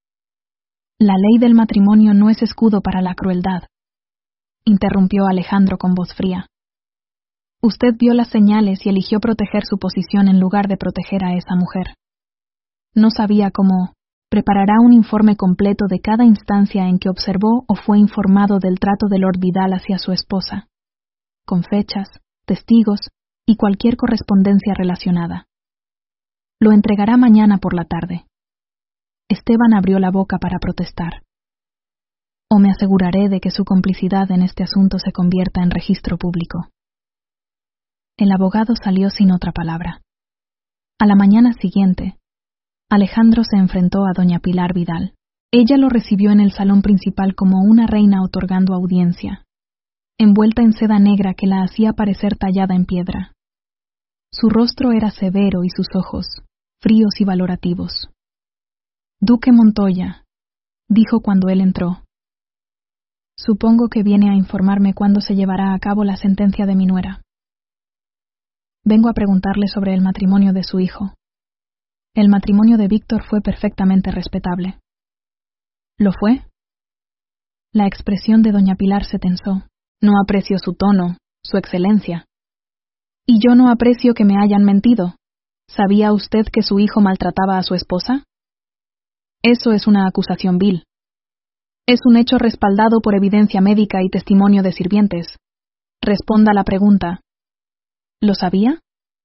La ley del matrimonio no es escudo para la crueldad, interrumpió Alejandro con voz fría. Usted vio las señales y eligió proteger su posición en lugar de proteger a esa mujer. No sabía cómo. Preparará un informe completo de cada instancia en que observó o fue informado del trato de Lord Vidal hacia su esposa, con fechas, testigos y cualquier correspondencia relacionada. Lo entregará mañana por la tarde. Esteban abrió la boca para protestar. O me aseguraré de que su complicidad en este asunto se convierta en registro público. El abogado salió sin otra palabra. A la mañana siguiente, Alejandro se enfrentó a doña Pilar Vidal. Ella lo recibió en el salón principal como una reina otorgando audiencia, envuelta en seda negra que la hacía parecer tallada en piedra. Su rostro era severo y sus ojos, fríos y valorativos. Duque Montoya, dijo cuando él entró. Supongo que viene a informarme cuándo se llevará a cabo la sentencia de mi nuera. Vengo a preguntarle sobre el matrimonio de su hijo. El matrimonio de Víctor fue perfectamente respetable. ¿Lo fue? La expresión de doña Pilar se tensó. No aprecio su tono, su excelencia. Y yo no aprecio que me hayan mentido. ¿Sabía usted que su hijo maltrataba a su esposa? Eso es una acusación vil. Es un hecho respaldado por evidencia médica y testimonio de sirvientes. Responda a la pregunta. ¿Lo sabía?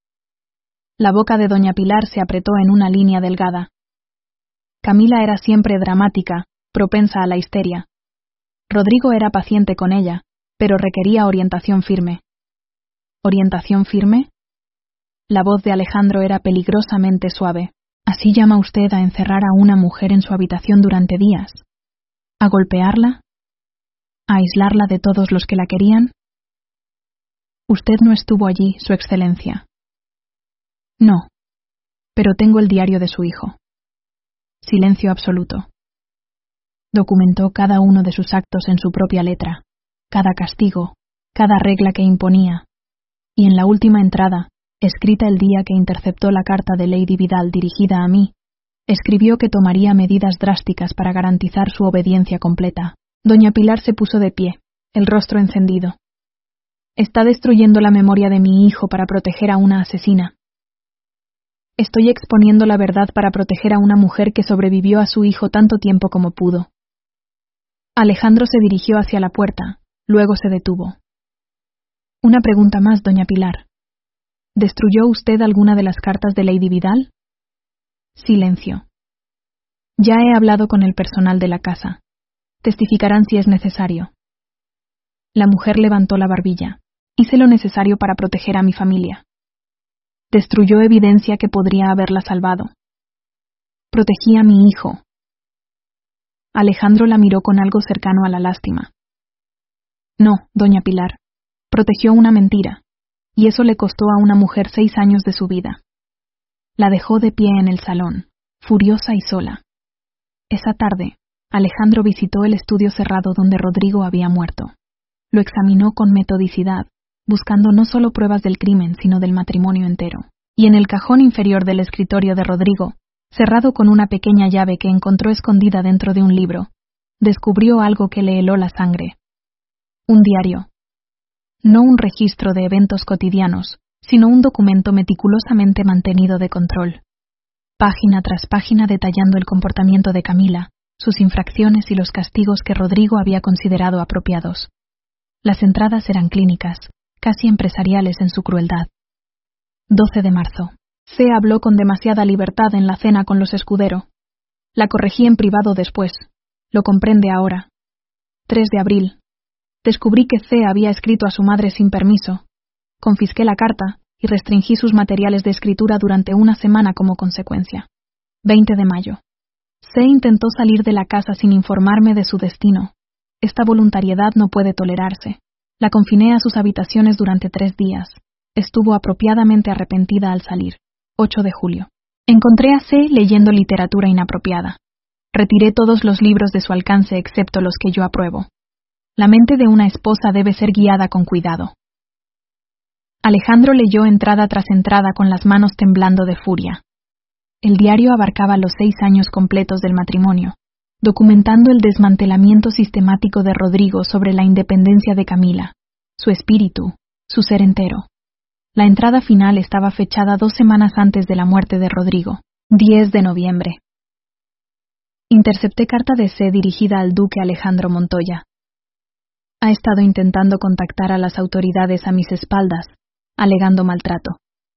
La boca de doña Pilar se apretó en una línea delgada. Camila era siempre dramática, propensa a la histeria. Rodrigo era paciente con ella, pero requería orientación firme. ¿Orientación firme? La voz de Alejandro era peligrosamente suave. ¿Así llama usted a encerrar a una mujer en su habitación durante días? ¿A golpearla? ¿A aislarla de todos los que la querían? Usted no estuvo allí, Su Excelencia. No, pero tengo el diario de su hijo. Silencio absoluto. Documentó cada uno de sus actos en su propia letra, cada castigo, cada regla que imponía, y en la última entrada, escrita el día que interceptó la carta de Lady Vidal dirigida a mí, escribió que tomaría medidas drásticas para garantizar su obediencia completa. Doña Pilar se puso de pie, el rostro encendido. Está destruyendo la memoria de mi hijo para proteger a una asesina. Estoy exponiendo la verdad para proteger a una mujer que sobrevivió a su hijo tanto tiempo como pudo. Alejandro se dirigió hacia la puerta, luego se detuvo. Una pregunta más, doña Pilar. ¿Destruyó usted alguna de las cartas de Lady Vidal? Silencio. Ya he hablado con el personal de la casa. Testificarán si es necesario. La mujer levantó la barbilla. Hice lo necesario para proteger a mi familia. Destruyó evidencia que podría haberla salvado. Protegí a mi hijo. Alejandro la miró con algo cercano a la lástima. No, doña Pilar. Protegió una mentira, y eso le costó a una mujer seis años de su vida. La dejó de pie en el salón, furiosa y sola. Esa tarde, Alejandro visitó el estudio cerrado donde Rodrigo había muerto. Lo examinó con metodicidad, buscando no solo pruebas del crimen, sino del matrimonio entero. Y en el cajón inferior del escritorio de Rodrigo, cerrado con una pequeña llave que encontró escondida dentro de un libro, descubrió algo que le heló la sangre. Un diario. No un registro de eventos cotidianos, sino un documento meticulosamente mantenido de control. Página tras página detallando el comportamiento de Camila, sus infracciones y los castigos que Rodrigo había considerado apropiados. Las entradas eran clínicas, casi empresariales en su crueldad. doce de marzo. C habló con demasiada libertad en la cena con los Escudero. La corregí en privado después. Lo comprende ahora. tres de abril. Descubrí que C había escrito a su madre sin permiso. Confisqué la carta y restringí sus materiales de escritura durante una semana como consecuencia. veinte de mayo. C intentó salir de la casa sin informarme de su destino. Esta voluntariedad no puede tolerarse. La confiné a sus habitaciones durante tres días. Estuvo apropiadamente arrepentida al salir. ocho de julio. Encontré a C leyendo literatura inapropiada. Retiré todos los libros de su alcance excepto los que yo apruebo. La mente de una esposa debe ser guiada con cuidado. Alejandro leyó entrada tras entrada con las manos temblando de furia. El diario abarcaba los seis años completos del matrimonio, documentando el desmantelamiento sistemático de Rodrigo sobre la independencia de Camila, su espíritu, su ser entero. La entrada final estaba fechada dos semanas antes de la muerte de Rodrigo, diez de noviembre. Intercepté carta de C dirigida al duque Alejandro Montoya. Ha estado intentando contactar a las autoridades a mis espaldas, alegando maltrato.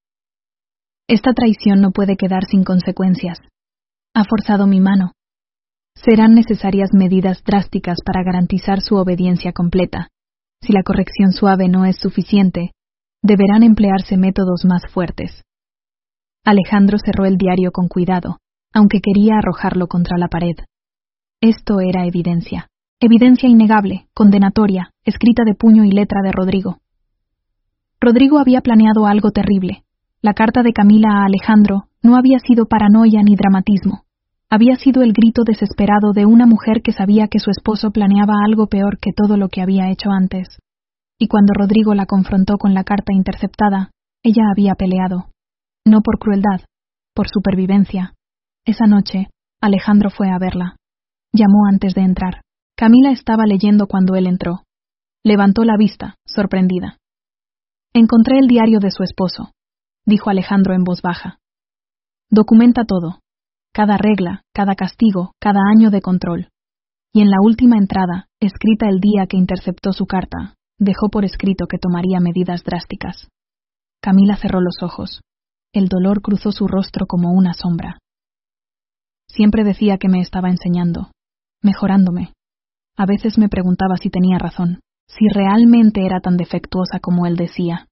Esta traición no puede quedar sin consecuencias. Ha forzado mi mano. Serán necesarias medidas drásticas para garantizar su obediencia completa. Si la corrección suave no es suficiente, deberán emplearse métodos más fuertes. Alejandro cerró el diario con cuidado, aunque quería arrojarlo contra la pared. Esto era evidencia. Evidencia innegable, condenatoria, escrita de puño y letra de Rodrigo. Rodrigo había planeado algo terrible. La carta de Camila a Alejandro no había sido paranoia ni dramatismo. Había sido el grito desesperado de una mujer que sabía que su esposo planeaba algo peor que todo lo que había hecho antes. Y cuando Rodrigo la confrontó con la carta interceptada, ella había peleado. No por crueldad, por supervivencia. Esa noche, Alejandro fue a verla. Llamó antes de entrar. Camila estaba leyendo cuando él entró. Levantó la vista, sorprendida. Encontré el diario de su esposo, dijo Alejandro en voz baja. Documenta todo. Cada regla, cada castigo, cada año de control. Y en la última entrada, escrita el día que interceptó su carta, dejó por escrito que tomaría medidas drásticas. Camila cerró los ojos. El dolor cruzó su rostro como una sombra. Siempre decía que me estaba enseñando, mejorándome. A veces me preguntaba si tenía razón, si realmente era tan defectuosa como él decía.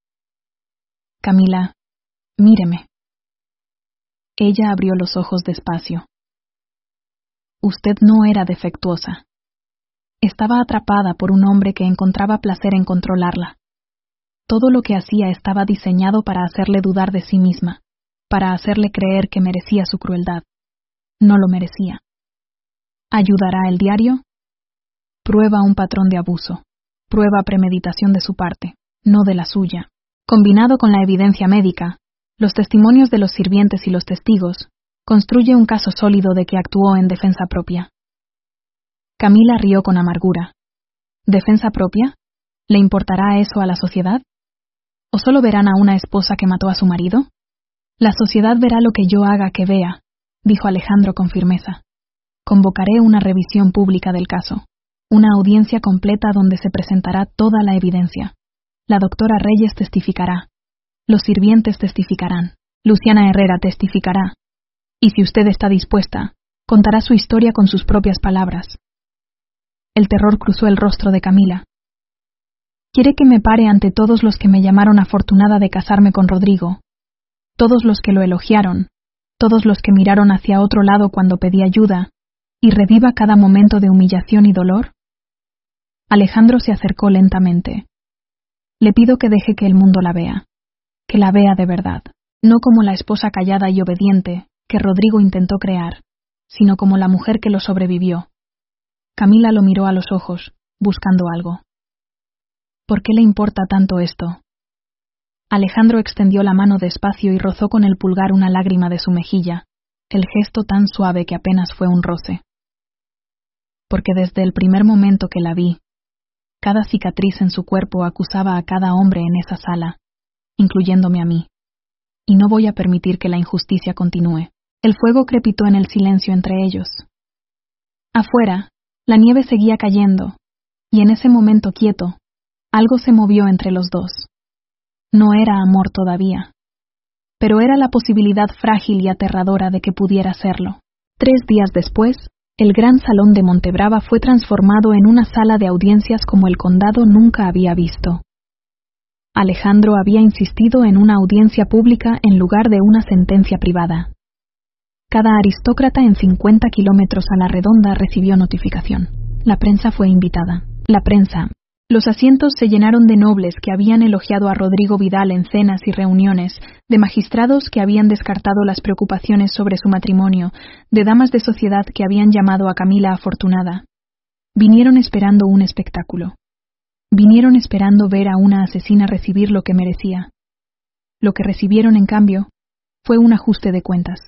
Camila, míreme. Ella abrió los ojos despacio. Usted no era defectuosa. Estaba atrapada por un hombre que encontraba placer en controlarla. Todo lo que hacía estaba diseñado para hacerle dudar de sí misma, para hacerle creer que merecía su crueldad. No lo merecía. ¿Ayudará el diario? Prueba un patrón de abuso. Prueba premeditación de su parte, no de la suya. Combinado con la evidencia médica, los testimonios de los sirvientes y los testigos, construye un caso sólido de que actuó en defensa propia. Camila rió con amargura. ¿Defensa propia? ¿Le importará eso a la sociedad? ¿O solo verán a una esposa que mató a su marido? La sociedad verá lo que yo haga que vea, dijo Alejandro con firmeza. Convocaré una revisión pública del caso. Una audiencia completa donde se presentará toda la evidencia. La doctora Reyes testificará. Los sirvientes testificarán. Luciana Herrera testificará. Y si usted está dispuesta, contará su historia con sus propias palabras. El terror cruzó el rostro de Camila. ¿Quiere que me pare ante todos los que me llamaron afortunada de casarme con Rodrigo? Todos los que lo elogiaron, todos los que miraron hacia otro lado cuando pedí ayuda, y reviva cada momento de humillación y dolor? Alejandro se acercó lentamente. Le pido que deje que el mundo la vea, que la vea de verdad, no como la esposa callada y obediente que Rodrigo intentó crear, sino como la mujer que lo sobrevivió. Camila lo miró a los ojos, buscando algo. ¿Por qué le importa tanto esto? Alejandro extendió la mano despacio y rozó con el pulgar una lágrima de su mejilla, el gesto tan suave que apenas fue un roce. Porque desde el primer momento que la vi, cada cicatriz en su cuerpo acusaba a cada hombre en esa sala, incluyéndome a mí. Y no voy a permitir que la injusticia continúe. El fuego crepitó en el silencio entre ellos. Afuera, la nieve seguía cayendo, y en ese momento quieto, algo se movió entre los dos. No era amor todavía, pero era la posibilidad frágil y aterradora de que pudiera serlo. Tres días después, el gran salón de Montebrava fue transformado en una sala de audiencias como el condado nunca había visto. Alejandro había insistido en una audiencia pública en lugar de una sentencia privada. Cada aristócrata en cincuenta kilómetros a la redonda recibió notificación. La prensa fue invitada. La prensa. Los asientos se llenaron de nobles que habían elogiado a Rodrigo Vidal en cenas y reuniones, de magistrados que habían descartado las preocupaciones sobre su matrimonio, de damas de sociedad que habían llamado a Camila afortunada. Vinieron esperando un espectáculo. Vinieron esperando ver a una asesina recibir lo que merecía. Lo que recibieron, en cambio, fue un ajuste de cuentas.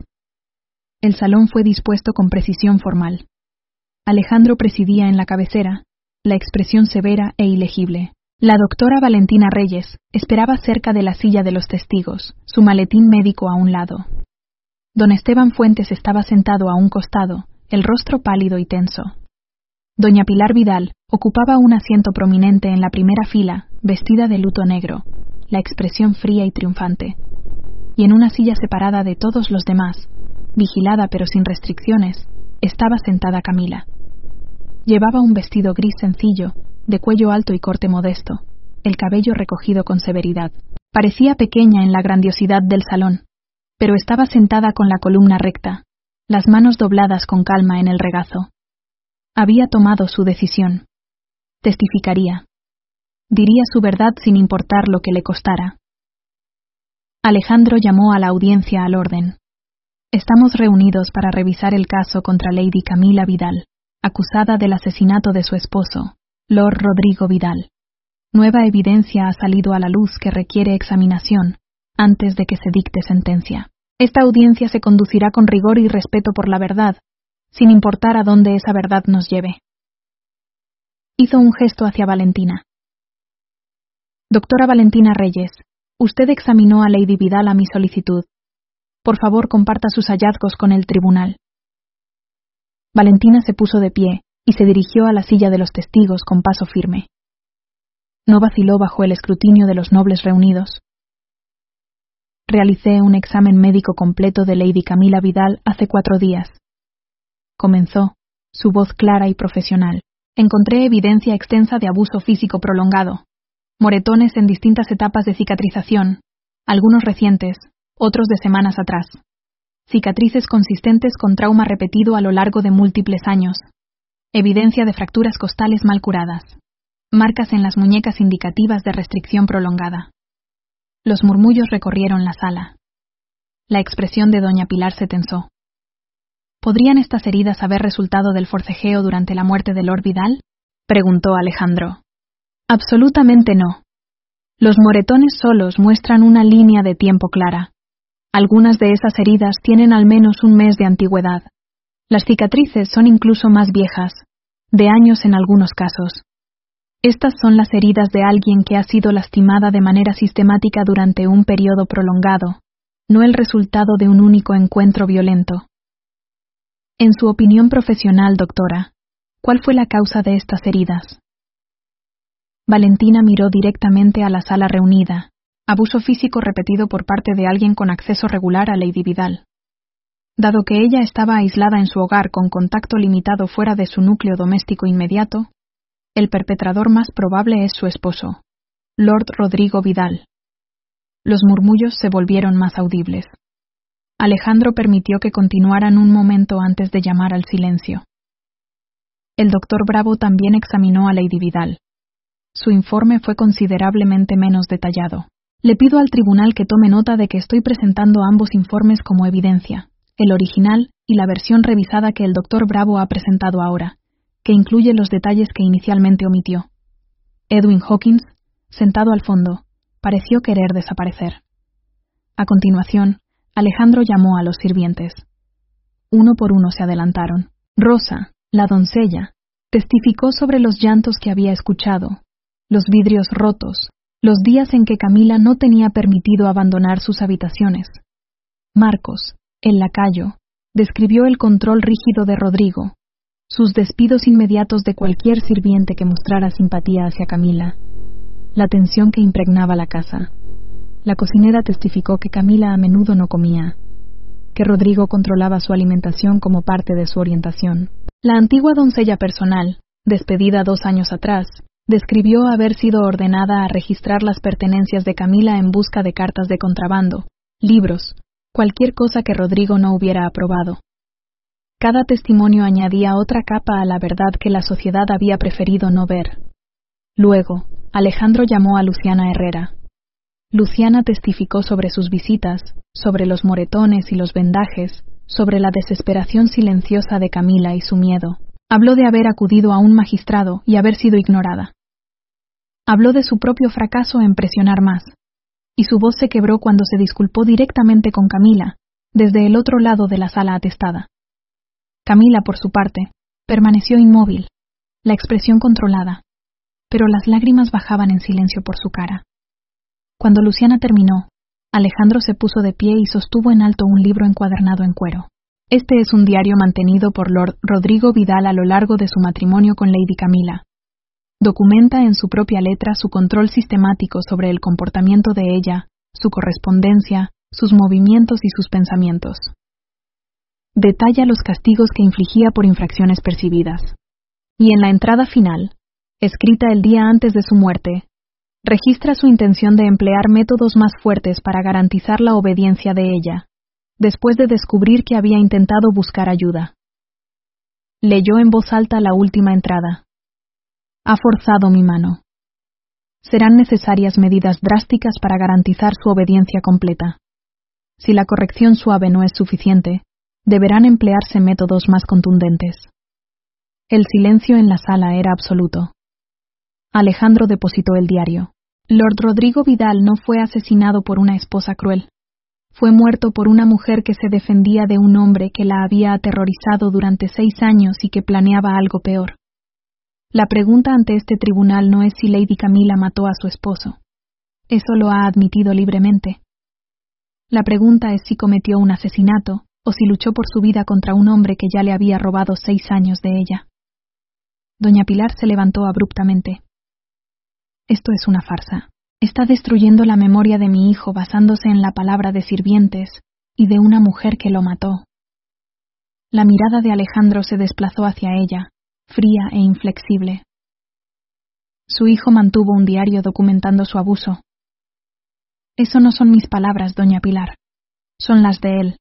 El salón fue dispuesto con precisión formal. Alejandro presidía en la cabecera, la expresión severa e ilegible. La doctora Valentina Reyes esperaba cerca de la silla de los testigos, su maletín médico a un lado. Don Esteban Fuentes estaba sentado a un costado, el rostro pálido y tenso. Doña Pilar Vidal ocupaba un asiento prominente en la primera fila, vestida de luto negro, la expresión fría y triunfante. Y en una silla separada de todos los demás, vigilada pero sin restricciones, estaba sentada Camila. Llevaba un vestido gris sencillo, de cuello alto y corte modesto, el cabello recogido con severidad. Parecía pequeña en la grandiosidad del salón, pero estaba sentada con la columna recta, las manos dobladas con calma en el regazo. Había tomado su decisión. Testificaría. Diría su verdad sin importar lo que le costara. Alejandro llamó a la audiencia al orden. Estamos reunidos para revisar el caso contra Lady Camila Vidal, acusada del asesinato de su esposo, Lord Rodrigo Vidal. Nueva evidencia ha salido a la luz que requiere examinación antes de que se dicte sentencia. Esta audiencia se conducirá con rigor y respeto por la verdad, sin importar a dónde esa verdad nos lleve. Hizo un gesto hacia Valentina. Doctora Valentina Reyes, usted examinó a Lady Vidal a mi solicitud. Por favor, comparta sus hallazgos con el tribunal. Valentina se puso de pie y se dirigió a la silla de los testigos con paso firme. No vaciló bajo el escrutinio de los nobles reunidos. Realicé un examen médico completo de Lady Camila Vidal hace cuatro días. Comenzó, su voz clara y profesional. Encontré evidencia extensa de abuso físico prolongado. Moretones en distintas etapas de cicatrización, algunos recientes, otros de semanas atrás. Cicatrices consistentes con trauma repetido a lo largo de múltiples años. Evidencia de fracturas costales mal curadas. Marcas en las muñecas indicativas de restricción prolongada. Los murmullos recorrieron la sala. La expresión de doña Pilar se tensó. ¿Podrían estas heridas haber resultado del forcejeo durante la muerte de Lord Vidal?, preguntó Alejandro. Absolutamente no. Los moretones solos muestran una línea de tiempo clara. Algunas de esas heridas tienen al menos un mes de antigüedad. Las cicatrices son incluso más viejas, de años en algunos casos. Estas son las heridas de alguien que ha sido lastimada de manera sistemática durante un periodo prolongado, no el resultado de un único encuentro violento. En su opinión profesional, doctora, ¿cuál fue la causa de estas heridas? Valentina miró directamente a la sala reunida, Abuso físico repetido por parte de alguien con acceso regular a Lady Vidal. Dado que ella estaba aislada en su hogar con contacto limitado fuera de su núcleo doméstico inmediato, el perpetrador más probable es su esposo, Lord Rodrigo Vidal. Los murmullos se volvieron más audibles. Alejandro permitió que continuaran un momento antes de llamar al silencio. El doctor Bravo también examinó a Lady Vidal. Su informe fue considerablemente menos detallado. Le pido al tribunal que tome nota de que estoy presentando ambos informes como evidencia, el original y la versión revisada que el doctor Bravo ha presentado ahora, que incluye los detalles que inicialmente omitió. Edwin Hawkins, sentado al fondo, pareció querer desaparecer. A continuación, Alejandro llamó a los sirvientes. Uno por uno se adelantaron. Rosa, la doncella, testificó sobre los llantos que había escuchado, los vidrios rotos, los días en que Camila no tenía permitido abandonar sus habitaciones. Marcos, el lacayo, describió el control rígido de Rodrigo, sus despidos inmediatos de cualquier sirviente que mostrara simpatía hacia Camila, la tensión que impregnaba la casa. La cocinera testificó que Camila a menudo no comía, que Rodrigo controlaba su alimentación como parte de su orientación. La antigua doncella personal, despedida dos años atrás, describió haber sido ordenada a registrar las pertenencias de Camila en busca de cartas de contrabando, libros, cualquier cosa que Rodrigo no hubiera aprobado. Cada testimonio añadía otra capa a la verdad que la sociedad había preferido no ver. Luego, Alejandro llamó a Luciana Herrera. Luciana testificó sobre sus visitas, sobre los moretones y los vendajes, sobre la desesperación silenciosa de Camila y su miedo. Habló de haber acudido a un magistrado y haber sido ignorada. Habló de su propio fracaso en presionar más, y su voz se quebró cuando se disculpó directamente con Camila, desde el otro lado de la sala atestada. Camila, por su parte, permaneció inmóvil, la expresión controlada, pero las lágrimas bajaban en silencio por su cara. Cuando Luciana terminó, Alejandro se puso de pie y sostuvo en alto un libro encuadernado en cuero. Este es un diario mantenido por Lord Rodrigo Vidal a lo largo de su matrimonio con Lady Camila. Documenta en su propia letra su control sistemático sobre el comportamiento de ella, su correspondencia, sus movimientos y sus pensamientos. Detalla los castigos que infligía por infracciones percibidas. Y en la entrada final, escrita el día antes de su muerte, registra su intención de emplear métodos más fuertes para garantizar la obediencia de ella, después de descubrir que había intentado buscar ayuda. Leyó en voz alta la última entrada. Ha forzado mi mano. Serán necesarias medidas drásticas para garantizar su obediencia completa. Si la corrección suave no es suficiente, deberán emplearse métodos más contundentes. El silencio en la sala era absoluto. Alejandro depositó el diario. Lord Rodrigo Vidal no fue asesinado por una esposa cruel. Fue muerto por una mujer que se defendía de un hombre que la había aterrorizado durante seis años y que planeaba algo peor. La pregunta ante este tribunal no es si Lady Camila mató a su esposo. Eso lo ha admitido libremente. La pregunta es si cometió un asesinato o si luchó por su vida contra un hombre que ya le había robado seis años de ella. Doña Pilar se levantó abruptamente. Esto es una farsa. Está destruyendo la memoria de mi hijo basándose en la palabra de sirvientes y de una mujer que lo mató. La mirada de Alejandro se desplazó hacia ella, fría e inflexible. Su hijo mantuvo un diario documentando su abuso. Eso no son mis palabras, doña Pilar. Son las de él.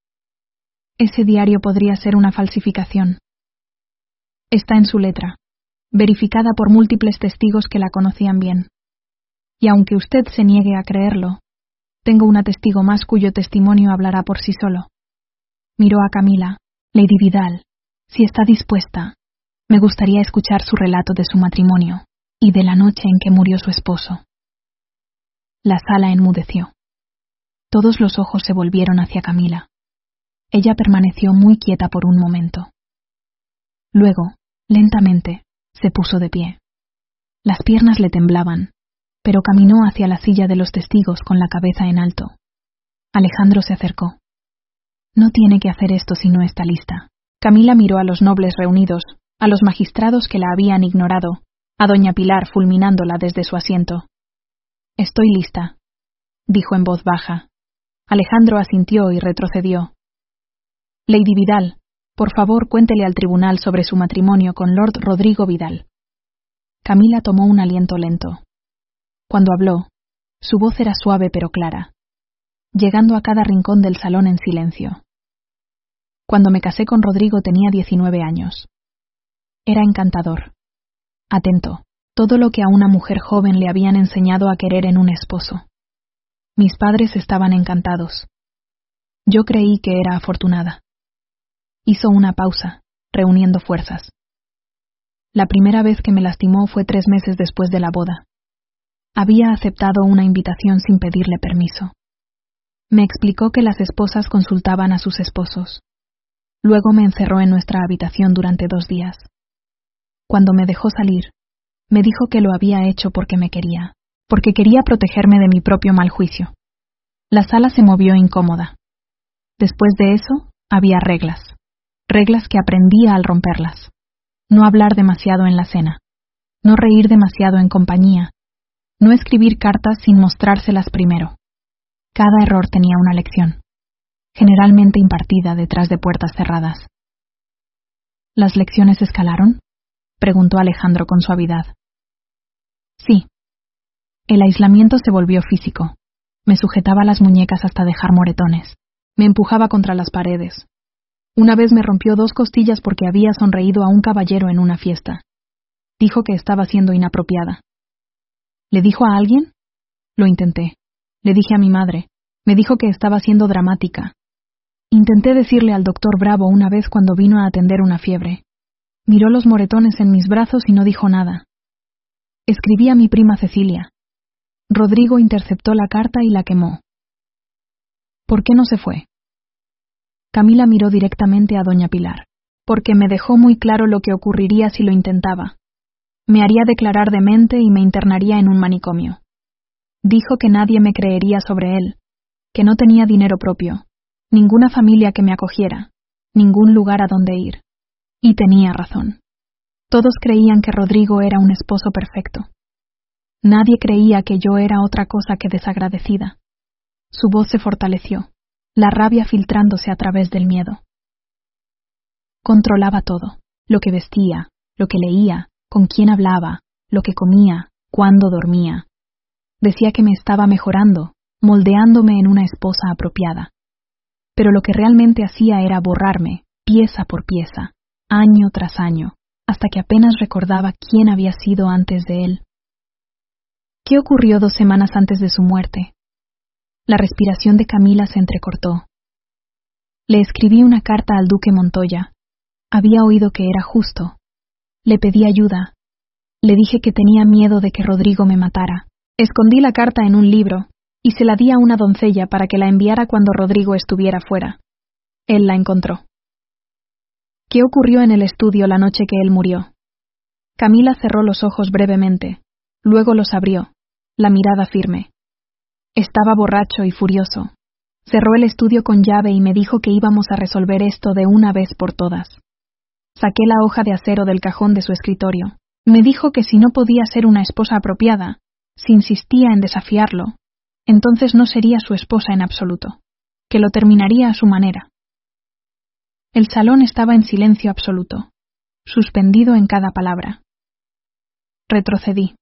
Ese diario podría ser una falsificación. Está en su letra, verificada por múltiples testigos que la conocían bien. Y aunque usted se niegue a creerlo, tengo una testigo más cuyo testimonio hablará por sí solo. Miró a Camila. Lady Vidal, si está dispuesta, me gustaría escuchar su relato de su matrimonio y de la noche en que murió su esposo. La sala enmudeció. Todos los ojos se volvieron hacia Camila. Ella permaneció muy quieta por un momento. Luego, lentamente, se puso de pie. Las piernas le temblaban, pero caminó hacia la silla de los testigos con la cabeza en alto. Alejandro se acercó. No tiene que hacer esto si no está lista. Camila miró a los nobles reunidos, a los magistrados que la habían ignorado, a doña Pilar fulminándola desde su asiento. Estoy lista. dijo en voz baja. Alejandro asintió y retrocedió. Lady Vidal, por favor cuéntele al tribunal sobre su matrimonio con Lord Rodrigo Vidal. Camila tomó un aliento lento. Cuando habló, su voz era suave pero clara, llegando a cada rincón del salón en silencio. Cuando me casé con Rodrigo tenía diecinueve años. Era encantador, atento, todo lo que a una mujer joven le habían enseñado a querer en un esposo. Mis padres estaban encantados. Yo creí que era afortunada. Hizo una pausa, reuniendo fuerzas. La primera vez que me lastimó fue tres meses después de la boda. Había aceptado una invitación sin pedirle permiso. Me explicó que las esposas consultaban a sus esposos. Luego me encerró en nuestra habitación durante dos días. Cuando me dejó salir, me dijo que lo había hecho porque me quería, porque quería protegerme de mi propio mal juicio. La sala se movió incómoda. Después de eso, había reglas. Reglas que aprendía al romperlas. No hablar demasiado en la cena. No reír demasiado en compañía. No escribir cartas sin mostrárselas primero. Cada error tenía una lección, generalmente impartida detrás de puertas cerradas. ¿Las lecciones escalaron?, preguntó Alejandro con suavidad. Sí. El aislamiento se volvió físico. Me sujetaba las muñecas hasta dejar moretones. Me empujaba contra las paredes. Una vez me rompió dos costillas porque había sonreído a un caballero en una fiesta. Dijo que estaba siendo inapropiada. ¿Le dijo a alguien? Lo intenté. Le dije a mi madre. Me dijo que estaba siendo dramática. Intenté decirle al doctor Bravo una vez cuando vino a atender una fiebre. Miró los moretones en mis brazos y no dijo nada. Escribí a mi prima Cecilia. Rodrigo interceptó la carta y la quemó. ¿Por qué no se fue? Camila miró directamente a doña Pilar. Porque me dejó muy claro lo que ocurriría si lo intentaba. Me haría declarar demente y me internaría en un manicomio. Dijo que nadie me creería sobre él, que no tenía dinero propio, ninguna familia que me acogiera, ningún lugar a donde ir. Y tenía razón. Todos creían que Rodrigo era un esposo perfecto. Nadie creía que yo era otra cosa que desagradecida. Su voz se fortaleció, la rabia filtrándose a través del miedo. Controlaba todo, lo que vestía, lo que leía, con quién hablaba, lo que comía, cuándo dormía. Decía que me estaba mejorando, moldeándome en una esposa apropiada. Pero lo que realmente hacía era borrarme, pieza por pieza, año tras año, hasta que apenas recordaba quién había sido antes de él. ¿Qué ocurrió dos semanas antes de su muerte? La respiración de Camila se entrecortó. Le escribí una carta al duque Montoya. Había oído que era justo. Le pedí ayuda. Le dije que tenía miedo de que Rodrigo me matara. Escondí la carta en un libro y se la di a una doncella para que la enviara cuando Rodrigo estuviera fuera. Él la encontró. ¿Qué ocurrió en el estudio la noche que él murió? Camila cerró los ojos brevemente, luego los abrió, la mirada firme. Estaba borracho y furioso. Cerró el estudio con llave y me dijo que íbamos a resolver esto de una vez por todas. Saqué la hoja de acero del cajón de su escritorio. Me dijo que si no podía ser una esposa apropiada, si insistía en desafiarlo, entonces no sería su esposa en absoluto, que lo terminaría a su manera. El salón estaba en silencio absoluto, suspendido en cada palabra. Retrocedí.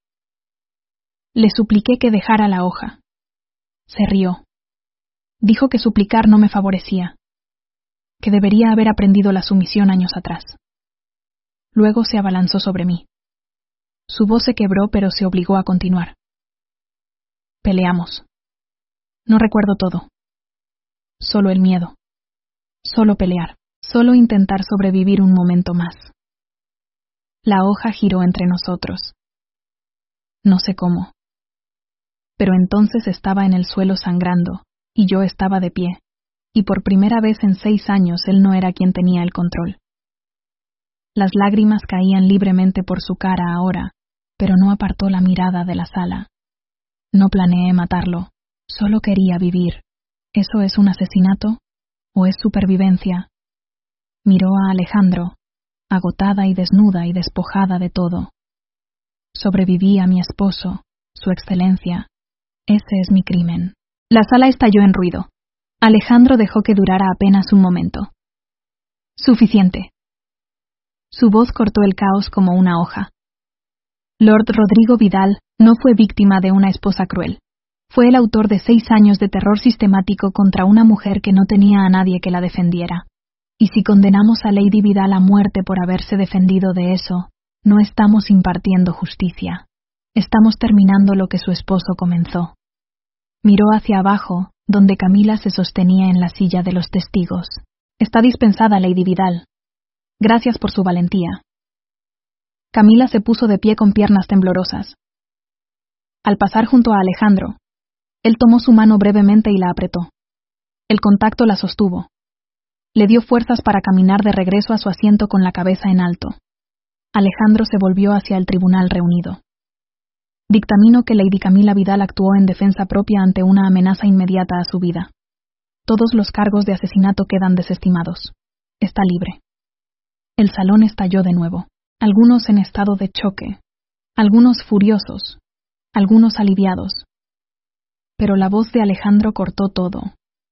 Le supliqué que dejara la hoja. Se rió. Dijo que suplicar no me favorecía, que debería haber aprendido la sumisión años atrás. Luego se abalanzó sobre mí. Su voz se quebró, pero se obligó a continuar. Peleamos. No recuerdo todo. Solo el miedo. Solo pelear. Solo intentar sobrevivir un momento más. La hoja giró entre nosotros. No sé cómo. Pero entonces estaba en el suelo sangrando, y yo estaba de pie, y por primera vez en seis años él no era quien tenía el control. Las lágrimas caían libremente por su cara ahora, pero no apartó la mirada de la sala. No planeé matarlo, solo quería vivir. ¿Eso es un asesinato? ¿O es supervivencia? Miró a Alejandro, agotada y desnuda y despojada de todo. Sobreviví a mi esposo, su excelencia. Ese es mi crimen. La sala estalló en ruido. Alejandro dejó que durara apenas un momento. Suficiente. Su voz cortó el caos como una hoja. Lord Rodrigo Vidal no fue víctima de una esposa cruel. Fue el autor de seis años de terror sistemático contra una mujer que no tenía a nadie que la defendiera. Y si condenamos a Lady Vidal a muerte por haberse defendido de eso, no estamos impartiendo justicia. Estamos terminando lo que su esposo comenzó. Miró hacia abajo, donde Camila se sostenía en la silla de los testigos. Está dispensada, Lady Vidal. Gracias por su valentía. Camila se puso de pie con piernas temblorosas. Al pasar junto a Alejandro, él tomó su mano brevemente y la apretó. El contacto la sostuvo. Le dio fuerzas para caminar de regreso a su asiento con la cabeza en alto. Alejandro se volvió hacia el tribunal reunido. Dictamino que Lady Camila Vidal actuó en defensa propia ante una amenaza inmediata a su vida. Todos los cargos de asesinato quedan desestimados. Está libre. El salón estalló de nuevo. Algunos en estado de choque, algunos furiosos, algunos aliviados. Pero la voz de Alejandro cortó todo.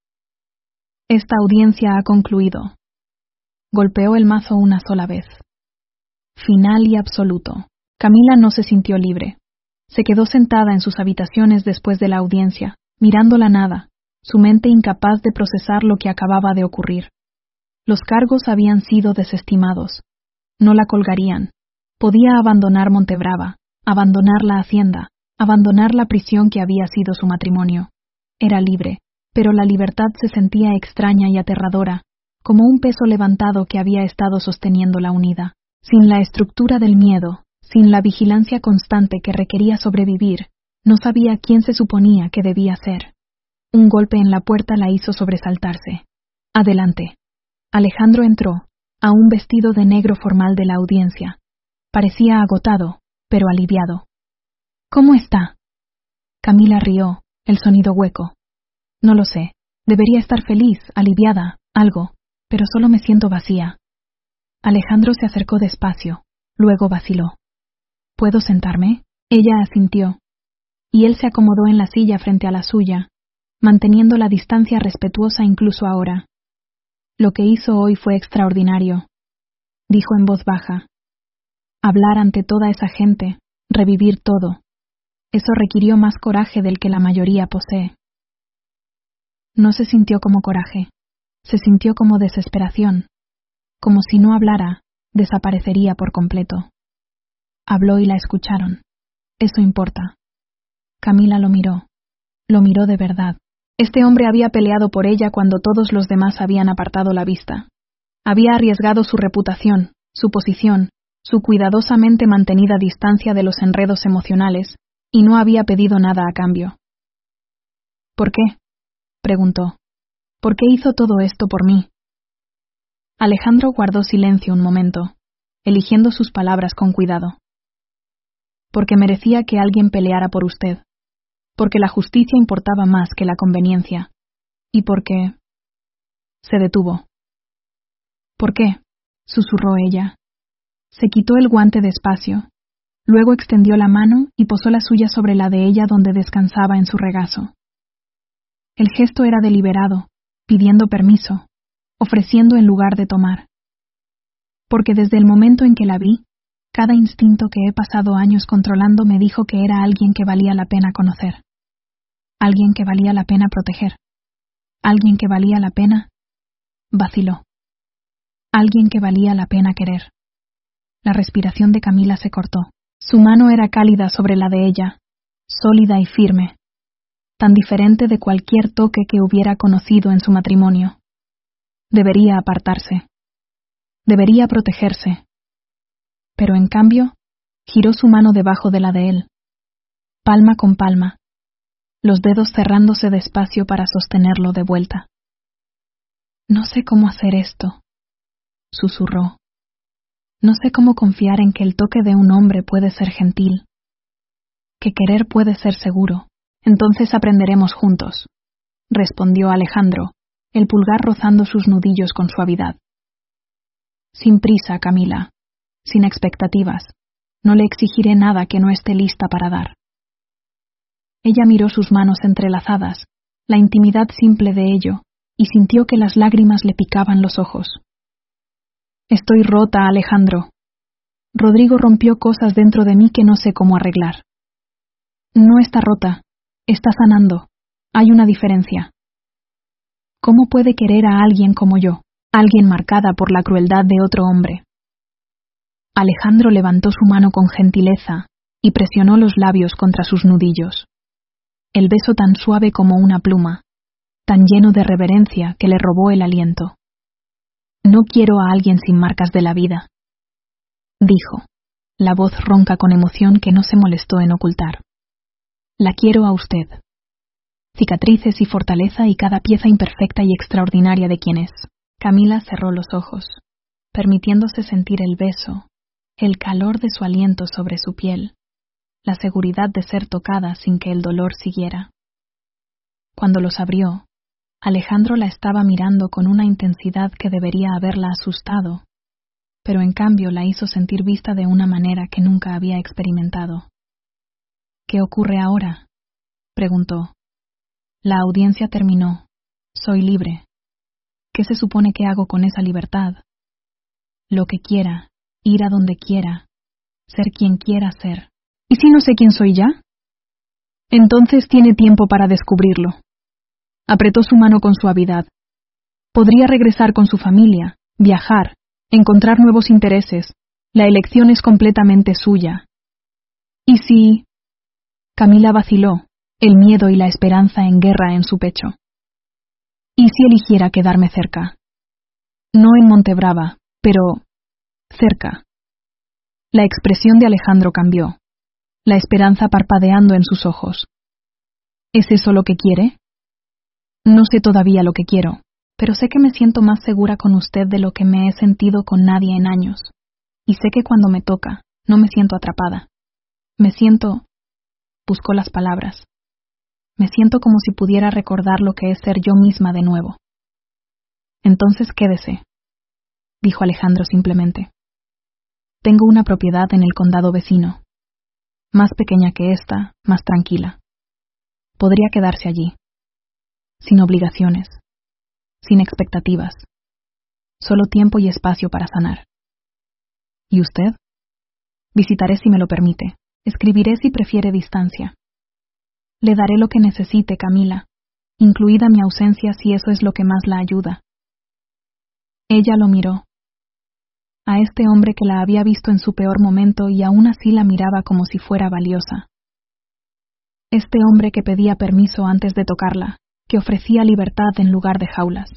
Esta audiencia ha concluido. Golpeó el mazo una sola vez. Final y absoluto. Camila no se sintió libre. Se quedó sentada en sus habitaciones después de la audiencia, mirando la nada, su mente incapaz de procesar lo que acababa de ocurrir. Los cargos habían sido desestimados. No la colgarían. Podía abandonar Montebrava, abandonar la hacienda, abandonar la prisión que había sido su matrimonio. Era libre, pero la libertad se sentía extraña y aterradora, como un peso levantado que había estado sosteniéndola unida. Sin la estructura del miedo, sin la vigilancia constante que requería sobrevivir, no sabía quién se suponía que debía ser. Un golpe en la puerta la hizo sobresaltarse. Adelante. Alejandro entró, aún vestido de negro formal de la audiencia. Parecía agotado, pero aliviado. ¿Cómo está? Camila rió, el sonido hueco. No lo sé. Debería estar feliz, aliviada, algo, pero solo me siento vacía. Alejandro se acercó despacio, luego vaciló. ¿Puedo sentarme? Ella asintió, y él se acomodó en la silla frente a la suya, manteniendo la distancia respetuosa incluso ahora. Lo que hizo hoy fue extraordinario, dijo en voz baja. Hablar ante toda esa gente, revivir todo. Eso requirió más coraje del que la mayoría posee. No se sintió como coraje, se sintió como desesperación. Como si no hablara, desaparecería por completo. Habló y la escucharon. Eso importa. Camila lo miró. Lo miró de verdad. Este hombre había peleado por ella cuando todos los demás habían apartado la vista. Había arriesgado su reputación, su posición, su cuidadosamente mantenida distancia de los enredos emocionales, y no había pedido nada a cambio. ¿Por qué?, preguntó. ¿Por qué hizo todo esto por mí? Alejandro guardó silencio un momento, eligiendo sus palabras con cuidado. Porque merecía que alguien peleara por usted. Porque la justicia importaba más que la conveniencia. Y porque... Se detuvo. ¿Por qué?, susurró ella. Se quitó el guante despacio. Luego extendió la mano y posó la suya sobre la de ella donde descansaba en su regazo. El gesto era deliberado, pidiendo permiso, ofreciendo en lugar de tomar. Porque desde el momento en que la vi, cada instinto que he pasado años controlando me dijo que era alguien que valía la pena conocer. Alguien que valía la pena proteger. Alguien que valía la pena... Vaciló. Alguien que valía la pena querer. La respiración de Camila se cortó. Su mano era cálida sobre la de ella, sólida y firme, tan diferente de cualquier toque que hubiera conocido en su matrimonio. Debería apartarse. Debería protegerse. Pero en cambio, giró su mano debajo de la de él, palma con palma, los dedos cerrándose despacio para sostenerlo de vuelta. No sé cómo hacer esto, susurró. No sé cómo confiar en que el toque de un hombre puede ser gentil, que querer puede ser seguro. Entonces aprenderemos juntos, respondió Alejandro, el pulgar rozando sus nudillos con suavidad. Sin prisa, Camila, sin expectativas. No le exigiré nada que no esté lista para dar. Ella miró sus manos entrelazadas, la intimidad simple de ello, y sintió que las lágrimas le picaban los ojos. Estoy rota, Alejandro. Rodrigo rompió cosas dentro de mí que no sé cómo arreglar. No está rota, está sanando. Hay una diferencia. ¿Cómo puede querer a alguien como yo, alguien marcada por la crueldad de otro hombre? Alejandro levantó su mano con gentileza y presionó los labios contra sus nudillos. El beso tan suave como una pluma, tan lleno de reverencia que le robó el aliento. No quiero a alguien sin marcas de la vida, dijo, la voz ronca con emoción que no se molestó en ocultar. La quiero a usted. Cicatrices y fortaleza y cada pieza imperfecta y extraordinaria de quien es. Camila cerró los ojos, permitiéndose sentir el beso, el calor de su aliento sobre su piel, la seguridad de ser tocada sin que el dolor siguiera. Cuando los abrió, Alejandro la estaba mirando con una intensidad que debería haberla asustado, pero en cambio la hizo sentir vista de una manera que nunca había experimentado. ¿Qué ocurre ahora?, preguntó. La audiencia terminó. Soy libre. ¿Qué se supone que hago con esa libertad? Lo que quiera, ir a donde quiera, ser quien quiera ser. ¿Y si no sé quién soy ya? Entonces tiene tiempo para descubrirlo. Apretó su mano con suavidad. Podría regresar con su familia, viajar, encontrar nuevos intereses. La elección es completamente suya. ¿Y si...? Camila vaciló, el miedo y la esperanza en guerra en su pecho. ¿Y si eligiera quedarme cerca? No en Montebrava, pero... cerca. La expresión de Alejandro cambió, la esperanza parpadeando en sus ojos. ¿Es eso lo que quiere? No sé todavía lo que quiero, pero sé que me siento más segura con usted de lo que me he sentido con nadie en años. Y sé que cuando me toca, no me siento atrapada. Me siento... buscó las palabras. Me siento como si pudiera recordar lo que es ser yo misma de nuevo. Entonces quédese, dijo Alejandro simplemente. Tengo una propiedad en el condado vecino. Más pequeña que esta, más tranquila. Podría quedarse allí. Sin obligaciones. Sin expectativas. Solo tiempo y espacio para sanar. ¿Y usted? Visitaré si me lo permite. Escribiré si prefiere distancia. Le daré lo que necesite, Camila, incluida mi ausencia si eso es lo que más la ayuda. Ella lo miró. A este hombre que la había visto en su peor momento y aún así la miraba como si fuera valiosa. Este hombre que pedía permiso antes de tocarla, que ofrecía libertad en lugar de jaulas.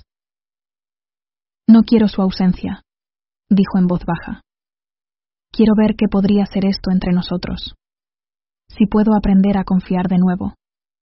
No quiero su ausencia, dijo en voz baja. Quiero ver qué podría ser esto entre nosotros. Si puedo aprender a confiar de nuevo.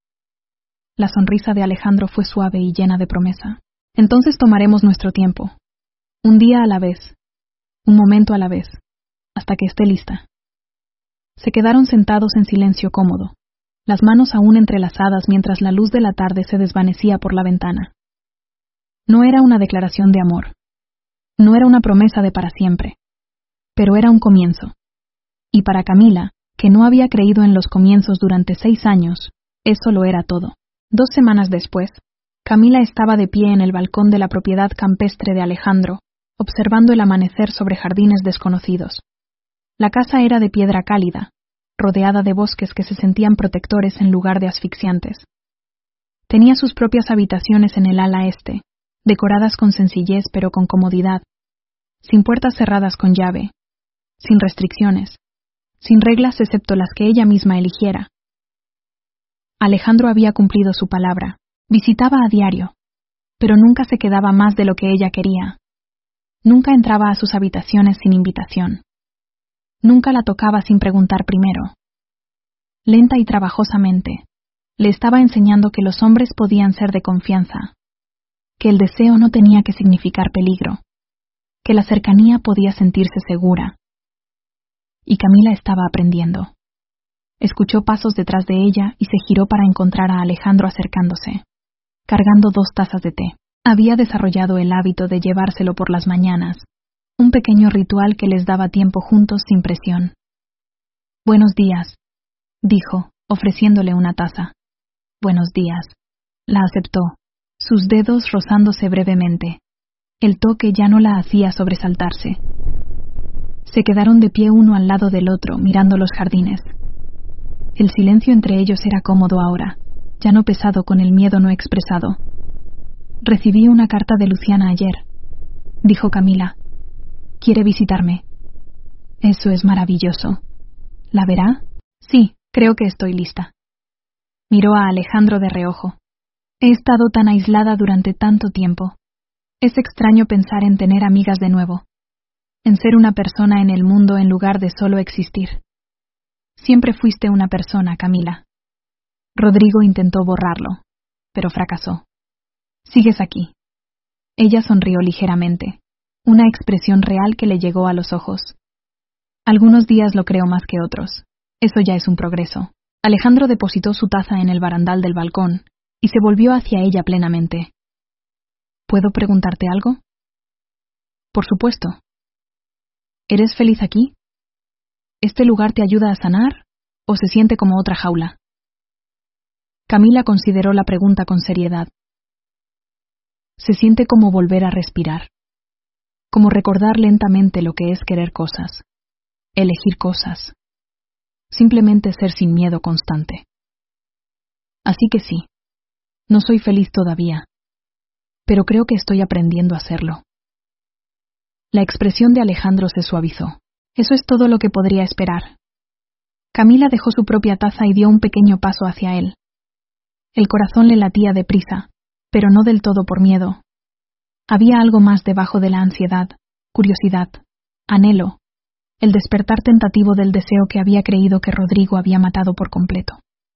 La sonrisa de Alejandro fue suave y llena de promesa. Entonces tomaremos nuestro tiempo. Un día a la vez. Un momento a la vez. Hasta que esté lista. Se quedaron sentados en silencio cómodo, las manos aún entrelazadas mientras la luz de la tarde se desvanecía por la ventana. No era una declaración de amor. No era una promesa de para siempre. Pero era un comienzo. Y para Camila, que no había creído en los comienzos durante seis años, eso lo era todo. Dos semanas después, Camila estaba de pie en el balcón de la propiedad campestre de Alejandro, observando el amanecer sobre jardines desconocidos. La casa era de piedra cálida, rodeada de bosques que se sentían protectores en lugar de asfixiantes. Tenía sus propias habitaciones en el ala este, decoradas con sencillez pero con comodidad, sin puertas cerradas con llave, sin restricciones, sin reglas excepto las que ella misma eligiera. Alejandro había cumplido su palabra, visitaba a diario, pero nunca se quedaba más de lo que ella quería. Nunca entraba a sus habitaciones sin invitación. Nunca la tocaba sin preguntar primero. Lenta y trabajosamente, le estaba enseñando que los hombres podían ser de confianza, que el deseo no tenía que significar peligro, que la cercanía podía sentirse segura. Y Camila estaba aprendiendo. Escuchó pasos detrás de ella y se giró para encontrar a Alejandro acercándose, cargando dos tazas de té. Había desarrollado el hábito de llevárselo por las mañanas, un pequeño ritual que les daba tiempo juntos sin presión. Buenos días, dijo, ofreciéndole una taza. Buenos días, La aceptó, sus dedos rozándose brevemente. El toque ya no la hacía sobresaltarse. Se quedaron de pie uno al lado del otro, mirando los jardines. El silencio entre ellos era cómodo ahora, ya no pesado con el miedo no expresado. Recibí una carta de Luciana ayer, dijo Camila. Quiere visitarme. Eso es maravilloso. ¿La verá? Sí, creo que estoy lista. Miró a Alejandro de reojo. He estado tan aislada durante tanto tiempo. Es extraño pensar en tener amigas de nuevo, en ser una persona en el mundo en lugar de solo existir. Siempre fuiste una persona, Camila. Rodrigo intentó borrarlo, pero fracasó. Sigues aquí. Ella sonrió ligeramente, una expresión real que le llegó a los ojos. Algunos días lo creo más que otros. Eso ya es un progreso. Alejandro depositó su taza en el barandal del balcón y se volvió hacia ella plenamente. ¿Puedo preguntarte algo? Por supuesto. ¿Eres feliz aquí? ¿Este lugar te ayuda a sanar o se siente como otra jaula? Camila consideró la pregunta con seriedad. Se siente como volver a respirar, como recordar lentamente lo que es querer cosas, elegir cosas, simplemente ser sin miedo constante. Así que sí, no soy feliz todavía, pero creo que estoy aprendiendo a serlo. La expresión de Alejandro se suavizó. Eso es todo lo que podría esperar. Camila dejó su propia taza y dio un pequeño paso hacia él. El corazón le latía deprisa, pero no del todo por miedo. Había algo más debajo de la ansiedad, curiosidad, anhelo, el despertar tentativo del deseo que había creído que Rodrigo había matado por completo.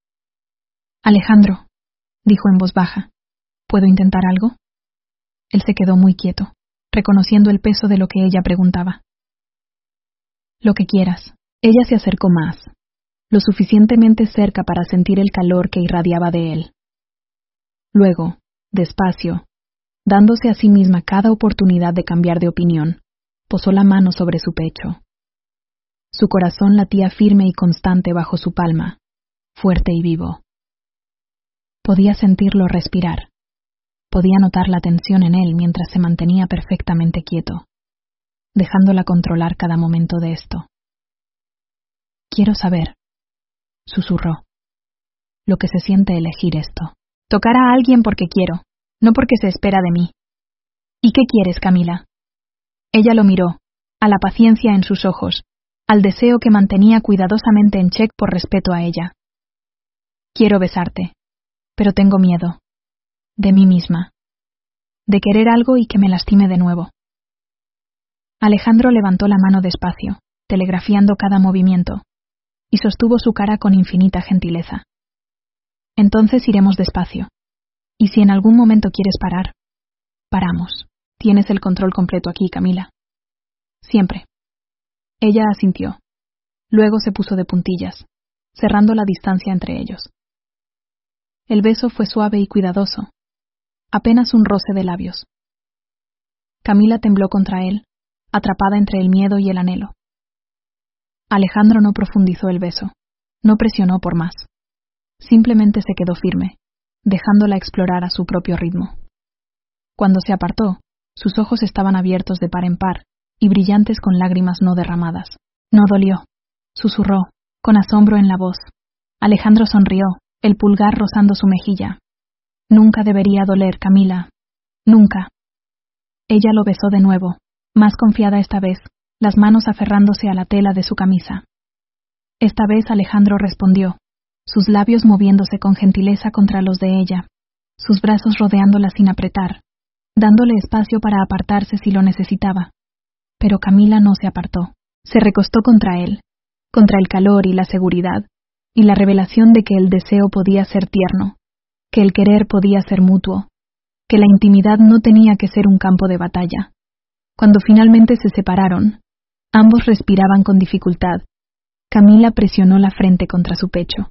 Alejandro, dijo en voz baja, ¿puedo intentar algo? Él se quedó muy quieto, reconociendo el peso de lo que ella preguntaba. Lo que quieras. Ella se acercó más, lo suficientemente cerca para sentir el calor que irradiaba de él. Luego, despacio, dándose a sí misma cada oportunidad de cambiar de opinión, posó la mano sobre su pecho. Su corazón latía firme y constante bajo su palma, fuerte y vivo. Podía sentirlo respirar. Podía notar la tensión en él mientras se mantenía perfectamente quieto, dejándola controlar cada momento de esto. Quiero saber, susurró, lo que se siente elegir esto. Tocar a alguien porque quiero, no porque se espera de mí. ¿Y qué quieres, Camila? Ella lo miró, a la paciencia en sus ojos, al deseo que mantenía cuidadosamente en check por respeto a ella. Quiero besarte, pero tengo miedo. De mí misma. De querer algo y que me lastime de nuevo. Alejandro levantó la mano despacio, telegrafiando cada movimiento, y sostuvo su cara con infinita gentileza. Entonces iremos despacio. Y si en algún momento quieres parar, paramos. Tienes el control completo aquí, Camila. Siempre. Ella asintió. Luego se puso de puntillas, cerrando la distancia entre ellos. El beso fue suave y cuidadoso, apenas un roce de labios. Camila tembló contra él, atrapada entre el miedo y el anhelo. Alejandro no profundizó el beso, no presionó por más. Simplemente se quedó firme, dejándola explorar a su propio ritmo. Cuando se apartó, sus ojos estaban abiertos de par en par y brillantes con lágrimas no derramadas. No dolió, susurró, con asombro en la voz. Alejandro sonrió, el pulgar rozando su mejilla. Nunca debería doler, Camila. Nunca. Ella lo besó de nuevo, más confiada esta vez, las manos aferrándose a la tela de su camisa. Esta vez Alejandro respondió, sus labios moviéndose con gentileza contra los de ella, sus brazos rodeándola sin apretar, dándole espacio para apartarse si lo necesitaba. Pero Camila no se apartó, se recostó contra él, contra el calor y la seguridad, y la revelación de que el deseo podía ser tierno, que el querer podía ser mutuo, que la intimidad no tenía que ser un campo de batalla. Cuando finalmente se separaron, ambos respiraban con dificultad. Camila presionó la frente contra su pecho.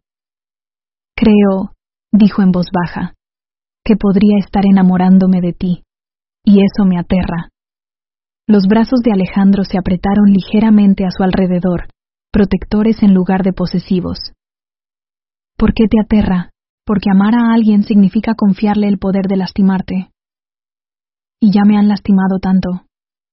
Creo, dijo en voz baja, que podría estar enamorándome de ti, y eso me aterra. Los brazos de Alejandro se apretaron ligeramente a su alrededor, protectores en lugar de posesivos. ¿Por qué te aterra? porque amar a alguien significa confiarle el poder de lastimarte. Y ya me han lastimado tanto.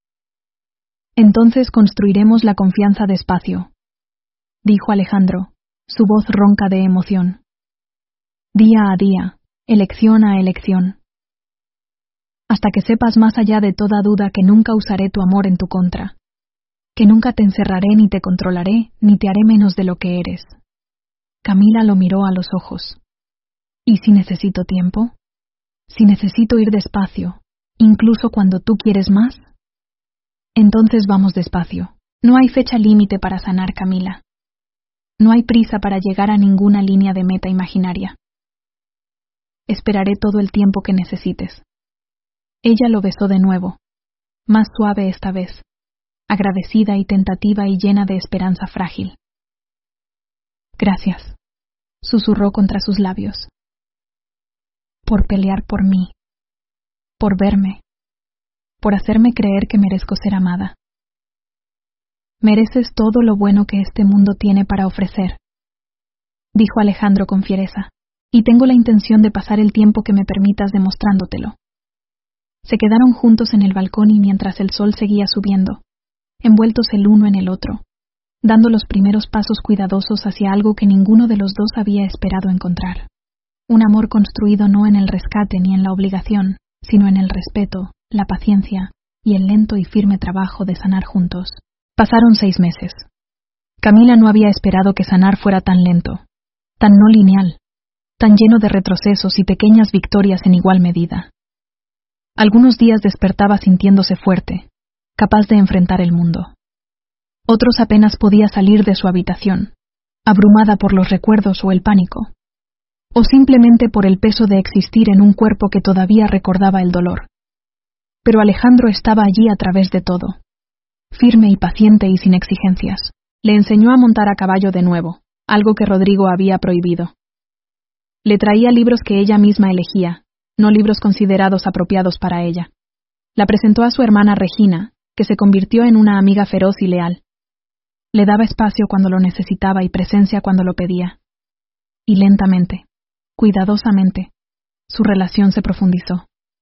Entonces construiremos la confianza despacio, dijo Alejandro, su voz ronca de emoción. Día a día, elección a elección. Hasta que sepas más allá de toda duda que nunca usaré tu amor en tu contra, que nunca te encerraré ni te controlaré, ni te haré menos de lo que eres. Camila lo miró a los ojos. ¿Y si necesito tiempo? ¿Si necesito ir despacio, incluso cuando tú quieres más? Entonces vamos despacio. No hay fecha límite para sanar, Camila. No hay prisa para llegar a ninguna línea de meta imaginaria. Esperaré todo el tiempo que necesites. Ella lo besó de nuevo, más suave esta vez, agradecida y tentativa y llena de esperanza frágil. Gracias, susurró contra sus labios. Por pelear por mí, por verme, por hacerme creer que merezco ser amada. Mereces todo lo bueno que este mundo tiene para ofrecer, dijo Alejandro con fiereza, y tengo la intención de pasar el tiempo que me permitas demostrándotelo. Se quedaron juntos en el balcón y mientras el sol seguía subiendo, envueltos el uno en el otro, dando los primeros pasos cuidadosos hacia algo que ninguno de los dos había esperado encontrar. Un amor construido no en el rescate ni en la obligación, sino en el respeto, la paciencia y el lento y firme trabajo de sanar juntos. Pasaron seis meses. Camila no había esperado que sanar fuera tan lento, tan no lineal, tan lleno de retrocesos y pequeñas victorias en igual medida. Algunos días despertaba sintiéndose fuerte, capaz de enfrentar el mundo. Otros apenas podía salir de su habitación, abrumada por los recuerdos o el pánico, o simplemente por el peso de existir en un cuerpo que todavía recordaba el dolor. Pero Alejandro estaba allí a través de todo, firme y paciente y sin exigencias. Le enseñó a montar a caballo de nuevo, algo que Rodrigo había prohibido. Le traía libros que ella misma elegía, no libros considerados apropiados para ella. La presentó a su hermana Regina, que se convirtió en una amiga feroz y leal. Le daba espacio cuando lo necesitaba y presencia cuando lo pedía. Y lentamente, cuidadosamente, su relación se profundizó.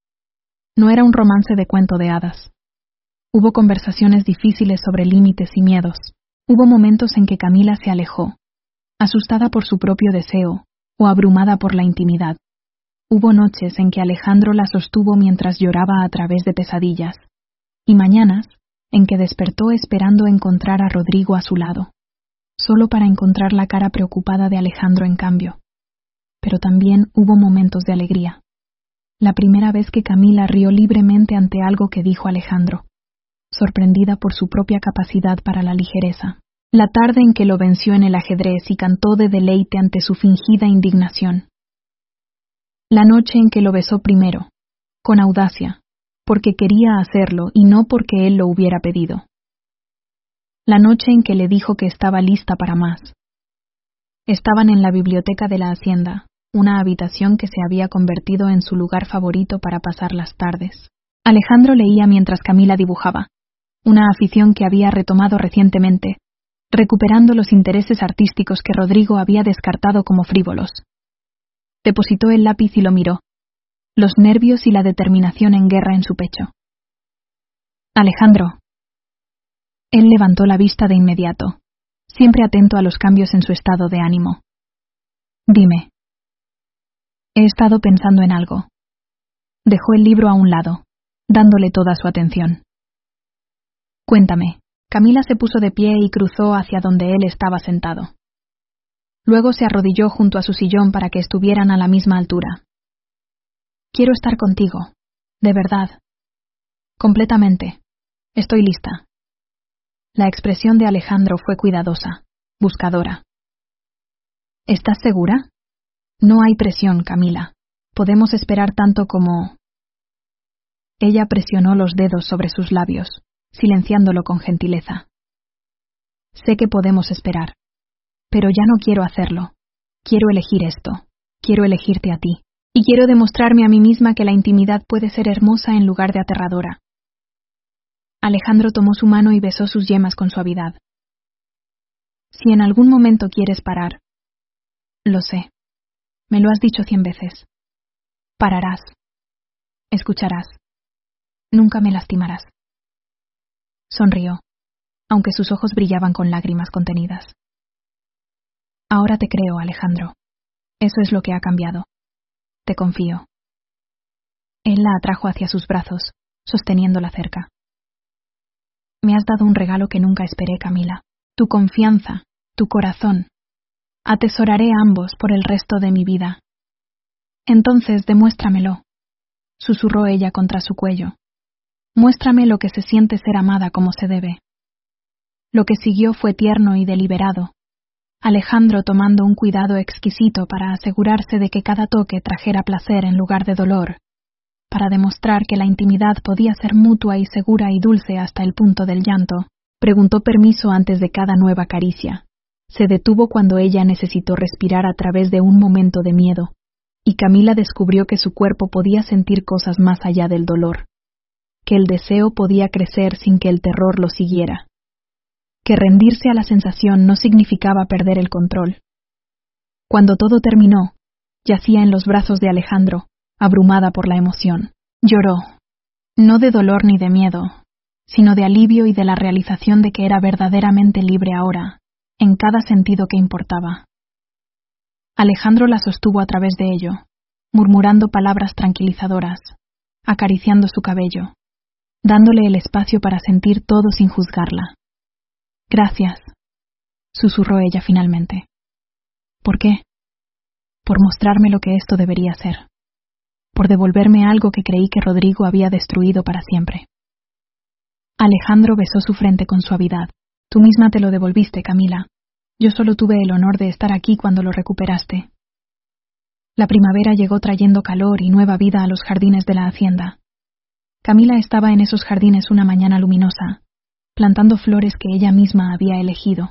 No era un romance de cuento de hadas. Hubo conversaciones difíciles sobre límites y miedos. Hubo momentos en que Camila se alejó, asustada por su propio deseo o abrumada por la intimidad. Hubo noches en que Alejandro la sostuvo mientras lloraba a través de pesadillas, y mañanas en que despertó esperando encontrar a Rodrigo a su lado, solo para encontrar la cara preocupada de Alejandro en cambio. Pero también hubo momentos de alegría. La primera vez que Camila rió libremente ante algo que dijo Alejandro, sorprendida por su propia capacidad para la ligereza. La tarde en que lo venció en el ajedrez y cantó de deleite ante su fingida indignación. La noche en que lo besó primero, con audacia, porque quería hacerlo y no porque él lo hubiera pedido. La noche en que le dijo que estaba lista para más. Estaban en la biblioteca de la hacienda, una habitación que se había convertido en su lugar favorito para pasar las tardes. Alejandro leía mientras Camila dibujaba, una afición que había retomado recientemente, recuperando los intereses artísticos que Rodrigo había descartado como frívolos. Depositó el lápiz y lo miró, los nervios y la determinación en guerra en su pecho. Alejandro. Él levantó la vista de inmediato, siempre atento a los cambios en su estado de ánimo. Dime. He estado pensando en algo. Dejó el libro a un lado, dándole toda su atención. Cuéntame. Camila se puso de pie y cruzó hacia donde él estaba sentado. Luego se arrodilló junto a su sillón para que estuvieran a la misma altura. Quiero estar contigo, de verdad. Completamente. Estoy lista. La expresión de Alejandro fue cuidadosa, buscadora. ¿Estás segura? No hay presión, Camila. Podemos esperar tanto como... Ella presionó los dedos sobre sus labios, silenciándolo con gentileza. Sé que podemos esperar, pero ya no quiero hacerlo. Quiero elegir esto. Quiero elegirte a ti. Y quiero demostrarme a mí misma que la intimidad puede ser hermosa en lugar de aterradora. Alejandro tomó su mano y besó sus yemas con suavidad. Si en algún momento quieres parar, lo sé. Me lo has dicho cien veces. Pararás. Escucharás. Nunca me lastimarás. Sonrió, aunque sus ojos brillaban con lágrimas contenidas. Ahora te creo, Alejandro. Eso es lo que ha cambiado. Te confío. Él la atrajo hacia sus brazos, sosteniéndola cerca. Me has dado un regalo que nunca esperé, Camila. Tu confianza, tu corazón. Atesoraré ambos por el resto de mi vida. Entonces demuéstramelo, susurró ella contra su cuello. Muéstrame lo que se siente ser amada como se debe. Lo que siguió fue tierno y deliberado, Alejandro tomando un cuidado exquisito para asegurarse de que cada toque trajera placer en lugar de dolor, para demostrar que la intimidad podía ser mutua y segura y dulce hasta el punto del llanto. Preguntó permiso antes de cada nueva caricia. Se detuvo cuando ella necesitó respirar a través de un momento de miedo, y Camila descubrió que su cuerpo podía sentir cosas más allá del dolor, que el deseo podía crecer sin que el terror lo siguiera, que rendirse a la sensación no significaba perder el control. Cuando todo terminó, yacía en los brazos de Alejandro, abrumada por la emoción. Lloró, no de dolor ni de miedo, sino de alivio y de la realización de que era verdaderamente libre ahora, en cada sentido que importaba. Alejandro la sostuvo a través de ello, murmurando palabras tranquilizadoras, acariciando su cabello, dándole el espacio para sentir todo sin juzgarla. Gracias, susurró ella finalmente. ¿Por qué? Por mostrarme lo que esto debería ser, por devolverme algo que creí que Rodrigo había destruido para siempre. Alejandro besó su frente con suavidad. Tú misma te lo devolviste, Camila. Yo solo tuve el honor de estar aquí cuando lo recuperaste. La primavera llegó trayendo calor y nueva vida a los jardines de la hacienda. Camila estaba en esos jardines una mañana luminosa, plantando flores que ella misma había elegido.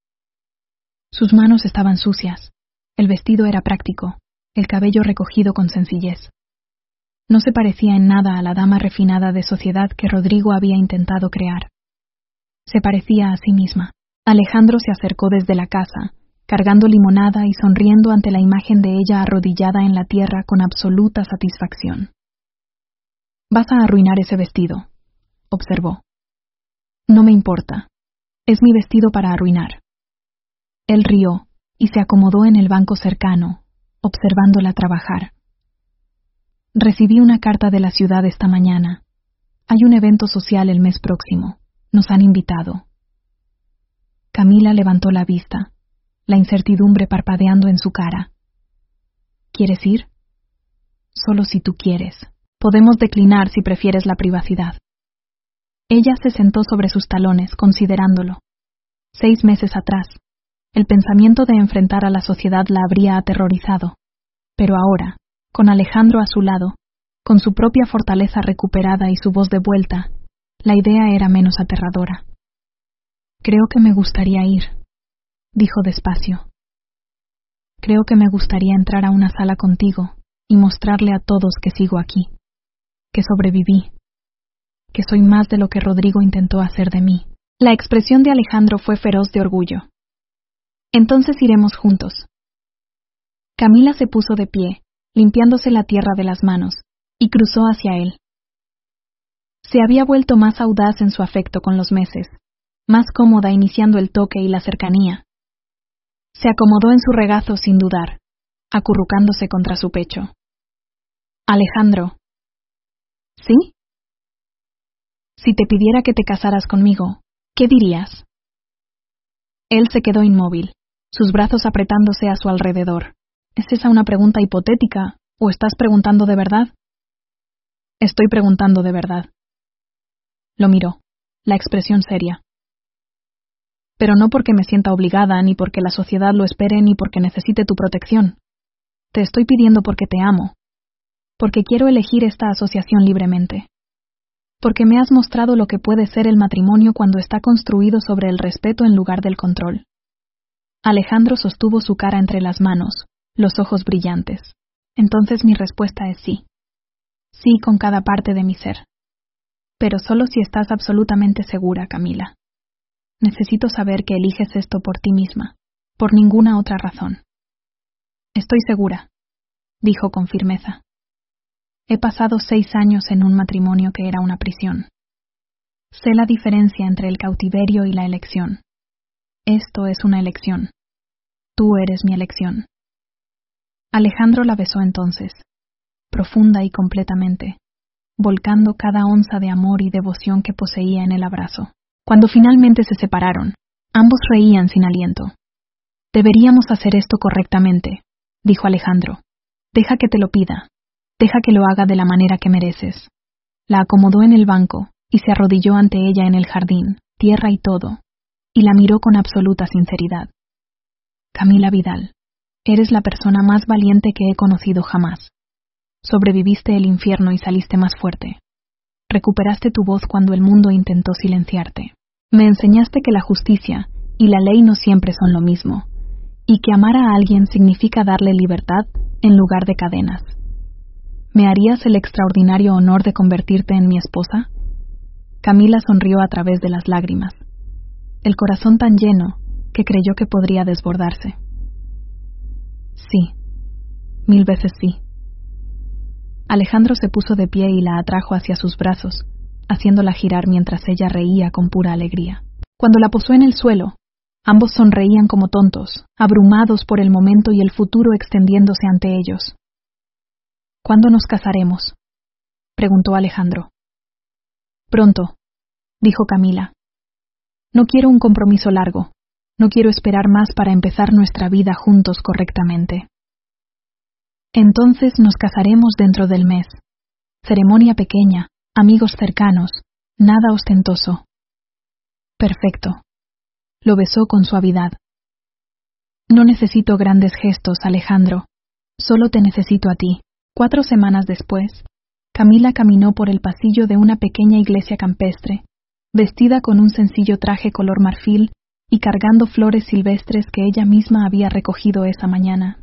Sus manos estaban sucias, el vestido era práctico, el cabello recogido con sencillez. No se parecía en nada a la dama refinada de sociedad que Rodrigo había intentado crear. Se parecía a sí misma. Alejandro se acercó desde la casa, cargando limonada y sonriendo ante la imagen de ella arrodillada en la tierra con absoluta satisfacción. «Vas a arruinar ese vestido», observó. «No me importa. Es mi vestido para arruinar». Él rió y se acomodó en el banco cercano, observándola trabajar. «Recibí una carta de la ciudad esta mañana. Hay un evento social el mes próximo. Nos han invitado». Camila levantó la vista, la incertidumbre parpadeando en su cara. «¿Quieres ir?» «Solo si tú quieres. Podemos declinar si prefieres la privacidad». Ella se sentó sobre sus talones, considerándolo. Seis meses atrás, el pensamiento de enfrentar a la sociedad la habría aterrorizado, pero ahora, con Alejandro a su lado, con su propia fortaleza recuperada y su voz de vuelta, la idea era menos aterradora. «Creo que me gustaría ir», dijo despacio. «Creo que me gustaría entrar a una sala contigo y mostrarle a todos que sigo aquí, que sobreviví, que soy más de lo que Rodrigo intentó hacer de mí». La expresión de Alejandro fue feroz de orgullo. «Entonces iremos juntos». Camila se puso de pie, limpiándose la tierra de las manos, y cruzó hacia él. Se había vuelto más audaz en su afecto con los meses, más cómoda iniciando el toque y la cercanía. Se acomodó en su regazo sin dudar, acurrucándose contra su pecho. «Alejandro». «¿Sí?» «Si te pidiera que te casaras conmigo, ¿qué dirías?» Él se quedó inmóvil, sus brazos apretándose a su alrededor. ¿Es esa una pregunta hipotética, o estás preguntando de verdad? «Estoy preguntando de verdad». Lo miró, la expresión seria. «Pero no porque me sienta obligada, ni porque la sociedad lo espere, ni porque necesite tu protección. Te estoy pidiendo porque te amo, porque quiero elegir esta asociación libremente, porque me has mostrado lo que puede ser el matrimonio cuando está construido sobre el respeto en lugar del control». Alejandro sostuvo su cara entre las manos, los ojos brillantes. «Entonces mi respuesta es sí. Sí con cada parte de mi ser. Pero solo si estás absolutamente segura, Camila. Necesito saber que eliges esto por ti misma, por ninguna otra razón». «Estoy segura», dijo con firmeza. He pasado seis años en un matrimonio que era una prisión. Sé la diferencia entre el cautiverio y la elección. Esto es una elección. Tú eres mi elección. Alejandro la besó entonces, profunda y completamente, volcando cada onza de amor y devoción que poseía en el abrazo. Cuando finalmente se separaron, ambos reían sin aliento. Deberíamos hacer esto correctamente, dijo Alejandro. Deja que te lo pida. Deja que lo haga de la manera que mereces. La acomodó en el banco y se arrodilló ante ella en el jardín, tierra y todo, y la miró con absoluta sinceridad. Camila Vidal, eres la persona más valiente que he conocido jamás. Sobreviviste el infierno y saliste más fuerte. Recuperaste tu voz cuando el mundo intentó silenciarte. Me enseñaste que la justicia y la ley no siempre son lo mismo, y que amar a alguien significa darle libertad en lugar de cadenas. ¿Me harías el extraordinario honor de convertirte en mi esposa? Camila sonrió a través de las lágrimas, el corazón tan lleno que creyó que podría desbordarse. Sí, mil veces sí. Alejandro se puso de pie y la atrajo hacia sus brazos, haciéndola girar mientras ella reía con pura alegría. Cuando la posó en el suelo, ambos sonreían como tontos, abrumados por el momento y el futuro extendiéndose ante ellos. ¿Cuándo nos casaremos?, preguntó Alejandro. Pronto, dijo Camila. No quiero un compromiso largo. No quiero esperar más para empezar nuestra vida juntos correctamente. Entonces nos casaremos dentro del mes. Ceremonia pequeña, amigos cercanos, nada ostentoso. Perfecto. Lo besó con suavidad. No necesito grandes gestos, Alejandro. Solo te necesito a ti. Cuatro semanas después, Camila caminó por el pasillo de una pequeña iglesia campestre, vestida con un sencillo traje color marfil y cargando flores silvestres que ella misma había recogido esa mañana.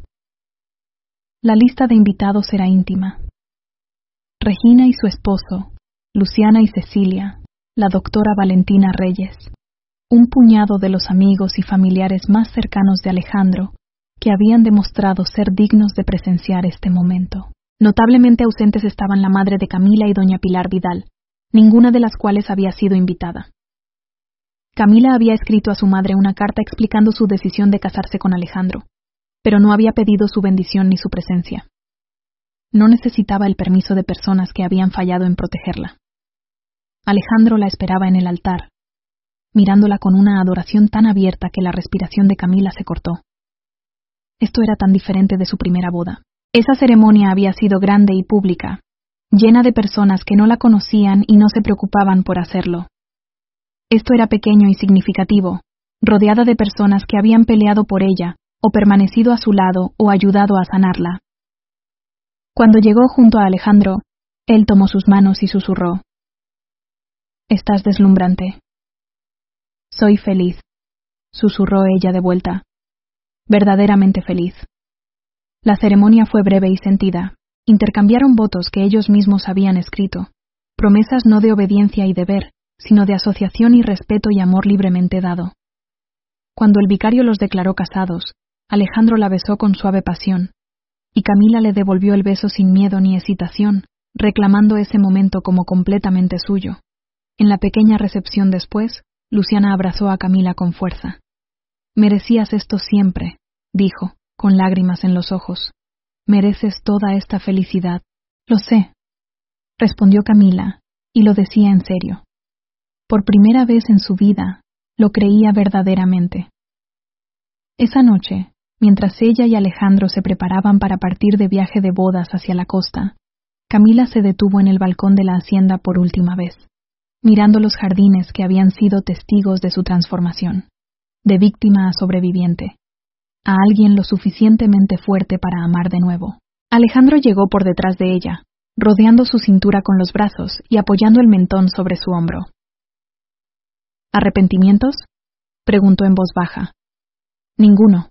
La lista de invitados era íntima. Regina y su esposo, Luciana y Cecilia, la doctora Valentina Reyes, un puñado de los amigos y familiares más cercanos de Alejandro, que habían demostrado ser dignos de presenciar este momento. Notablemente ausentes estaban la madre de Camila y doña Pilar Vidal, ninguna de las cuales había sido invitada. Camila había escrito a su madre una carta explicando su decisión de casarse con Alejandro, pero no había pedido su bendición ni su presencia. No necesitaba el permiso de personas que habían fallado en protegerla. Alejandro la esperaba en el altar, mirándola con una adoración tan abierta que la respiración de Camila se cortó. Esto era tan diferente de su primera boda. Esa ceremonia había sido grande y pública, llena de personas que no la conocían y no se preocupaban por hacerlo. Esto era pequeño y significativo, rodeada de personas que habían peleado por ella, o permanecido a su lado o ayudado a sanarla. Cuando llegó junto a Alejandro, él tomó sus manos y susurró: «Estás deslumbrante». «Soy feliz», susurró ella de vuelta. «Verdaderamente feliz». La ceremonia fue breve y sentida. Intercambiaron votos que ellos mismos habían escrito, promesas no de obediencia y deber, sino de asociación y respeto y amor libremente dado. Cuando el vicario los declaró casados, Alejandro la besó con suave pasión, y Camila le devolvió el beso sin miedo ni hesitación, reclamando ese momento como completamente suyo. En la pequeña recepción después, Luciana abrazó a Camila con fuerza. «Merecías esto siempre», dijo, con lágrimas en los ojos. «Mereces toda esta felicidad». «Lo sé», respondió Camila, y lo decía en serio. Por primera vez en su vida, lo creía verdaderamente. Esa noche, mientras ella y Alejandro se preparaban para partir de viaje de bodas hacia la costa, Camila se detuvo en el balcón de la hacienda por última vez, mirando los jardines que habían sido testigos de su transformación, de víctima a sobreviviente, a alguien lo suficientemente fuerte para amar de nuevo. Alejandro llegó por detrás de ella, rodeando su cintura con los brazos y apoyando el mentón sobre su hombro. ¿Arrepentimientos?, preguntó en voz baja. Ninguno.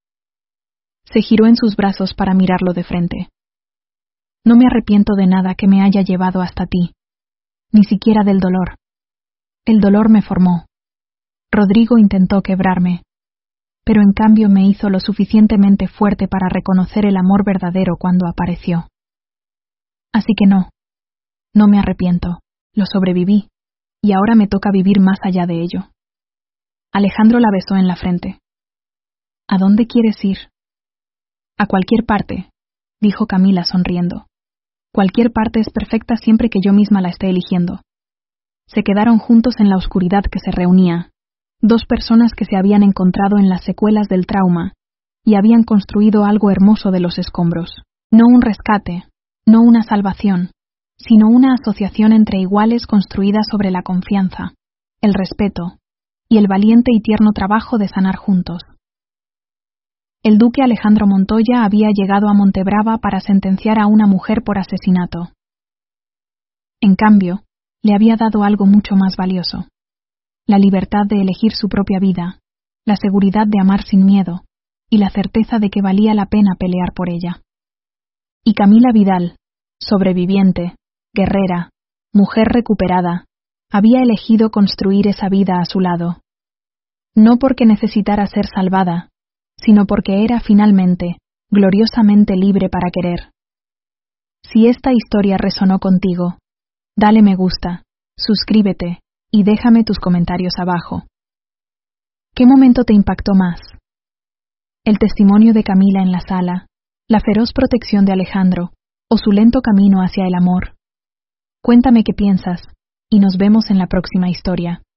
Se giró en sus brazos para mirarlo de frente. No me arrepiento de nada que me haya llevado hasta ti, ni siquiera del dolor. El dolor me formó. Rodrigo intentó quebrarme. pero en cambio me hizo lo suficientemente fuerte para reconocer el amor verdadero cuando apareció. Así que no, no me arrepiento, lo sobreviví, y ahora me toca vivir más allá de ello. Alejandro la besó en la frente. ¿A dónde quieres ir? A cualquier parte, dijo Camila sonriendo. Cualquier parte es perfecta siempre que yo misma la esté eligiendo. Se quedaron juntos en la oscuridad que se reunía, dos personas que se habían encontrado en las secuelas del trauma y habían construido algo hermoso de los escombros. No un rescate, no una salvación, sino una asociación entre iguales construida sobre la confianza, el respeto y el valiente y tierno trabajo de sanar juntos. El duque Alejandro Montoya había llegado a Montebrava para sentenciar a una mujer por asesinato. En cambio, le había dado algo mucho más valioso: la libertad de elegir su propia vida, la seguridad de amar sin miedo y la certeza de que valía la pena pelear por ella. Y Camila Vidal, sobreviviente, guerrera, mujer recuperada, había elegido construir esa vida a su lado. No porque necesitara ser salvada, sino porque era finalmente, gloriosamente libre para querer. Si esta historia resonó contigo, dale me gusta, suscríbete y déjame tus comentarios abajo. ¿Qué momento te impactó más? ¿El testimonio de Camila en la sala, la feroz protección de Alejandro o su lento camino hacia el amor? Cuéntame qué piensas y nos vemos en la próxima historia.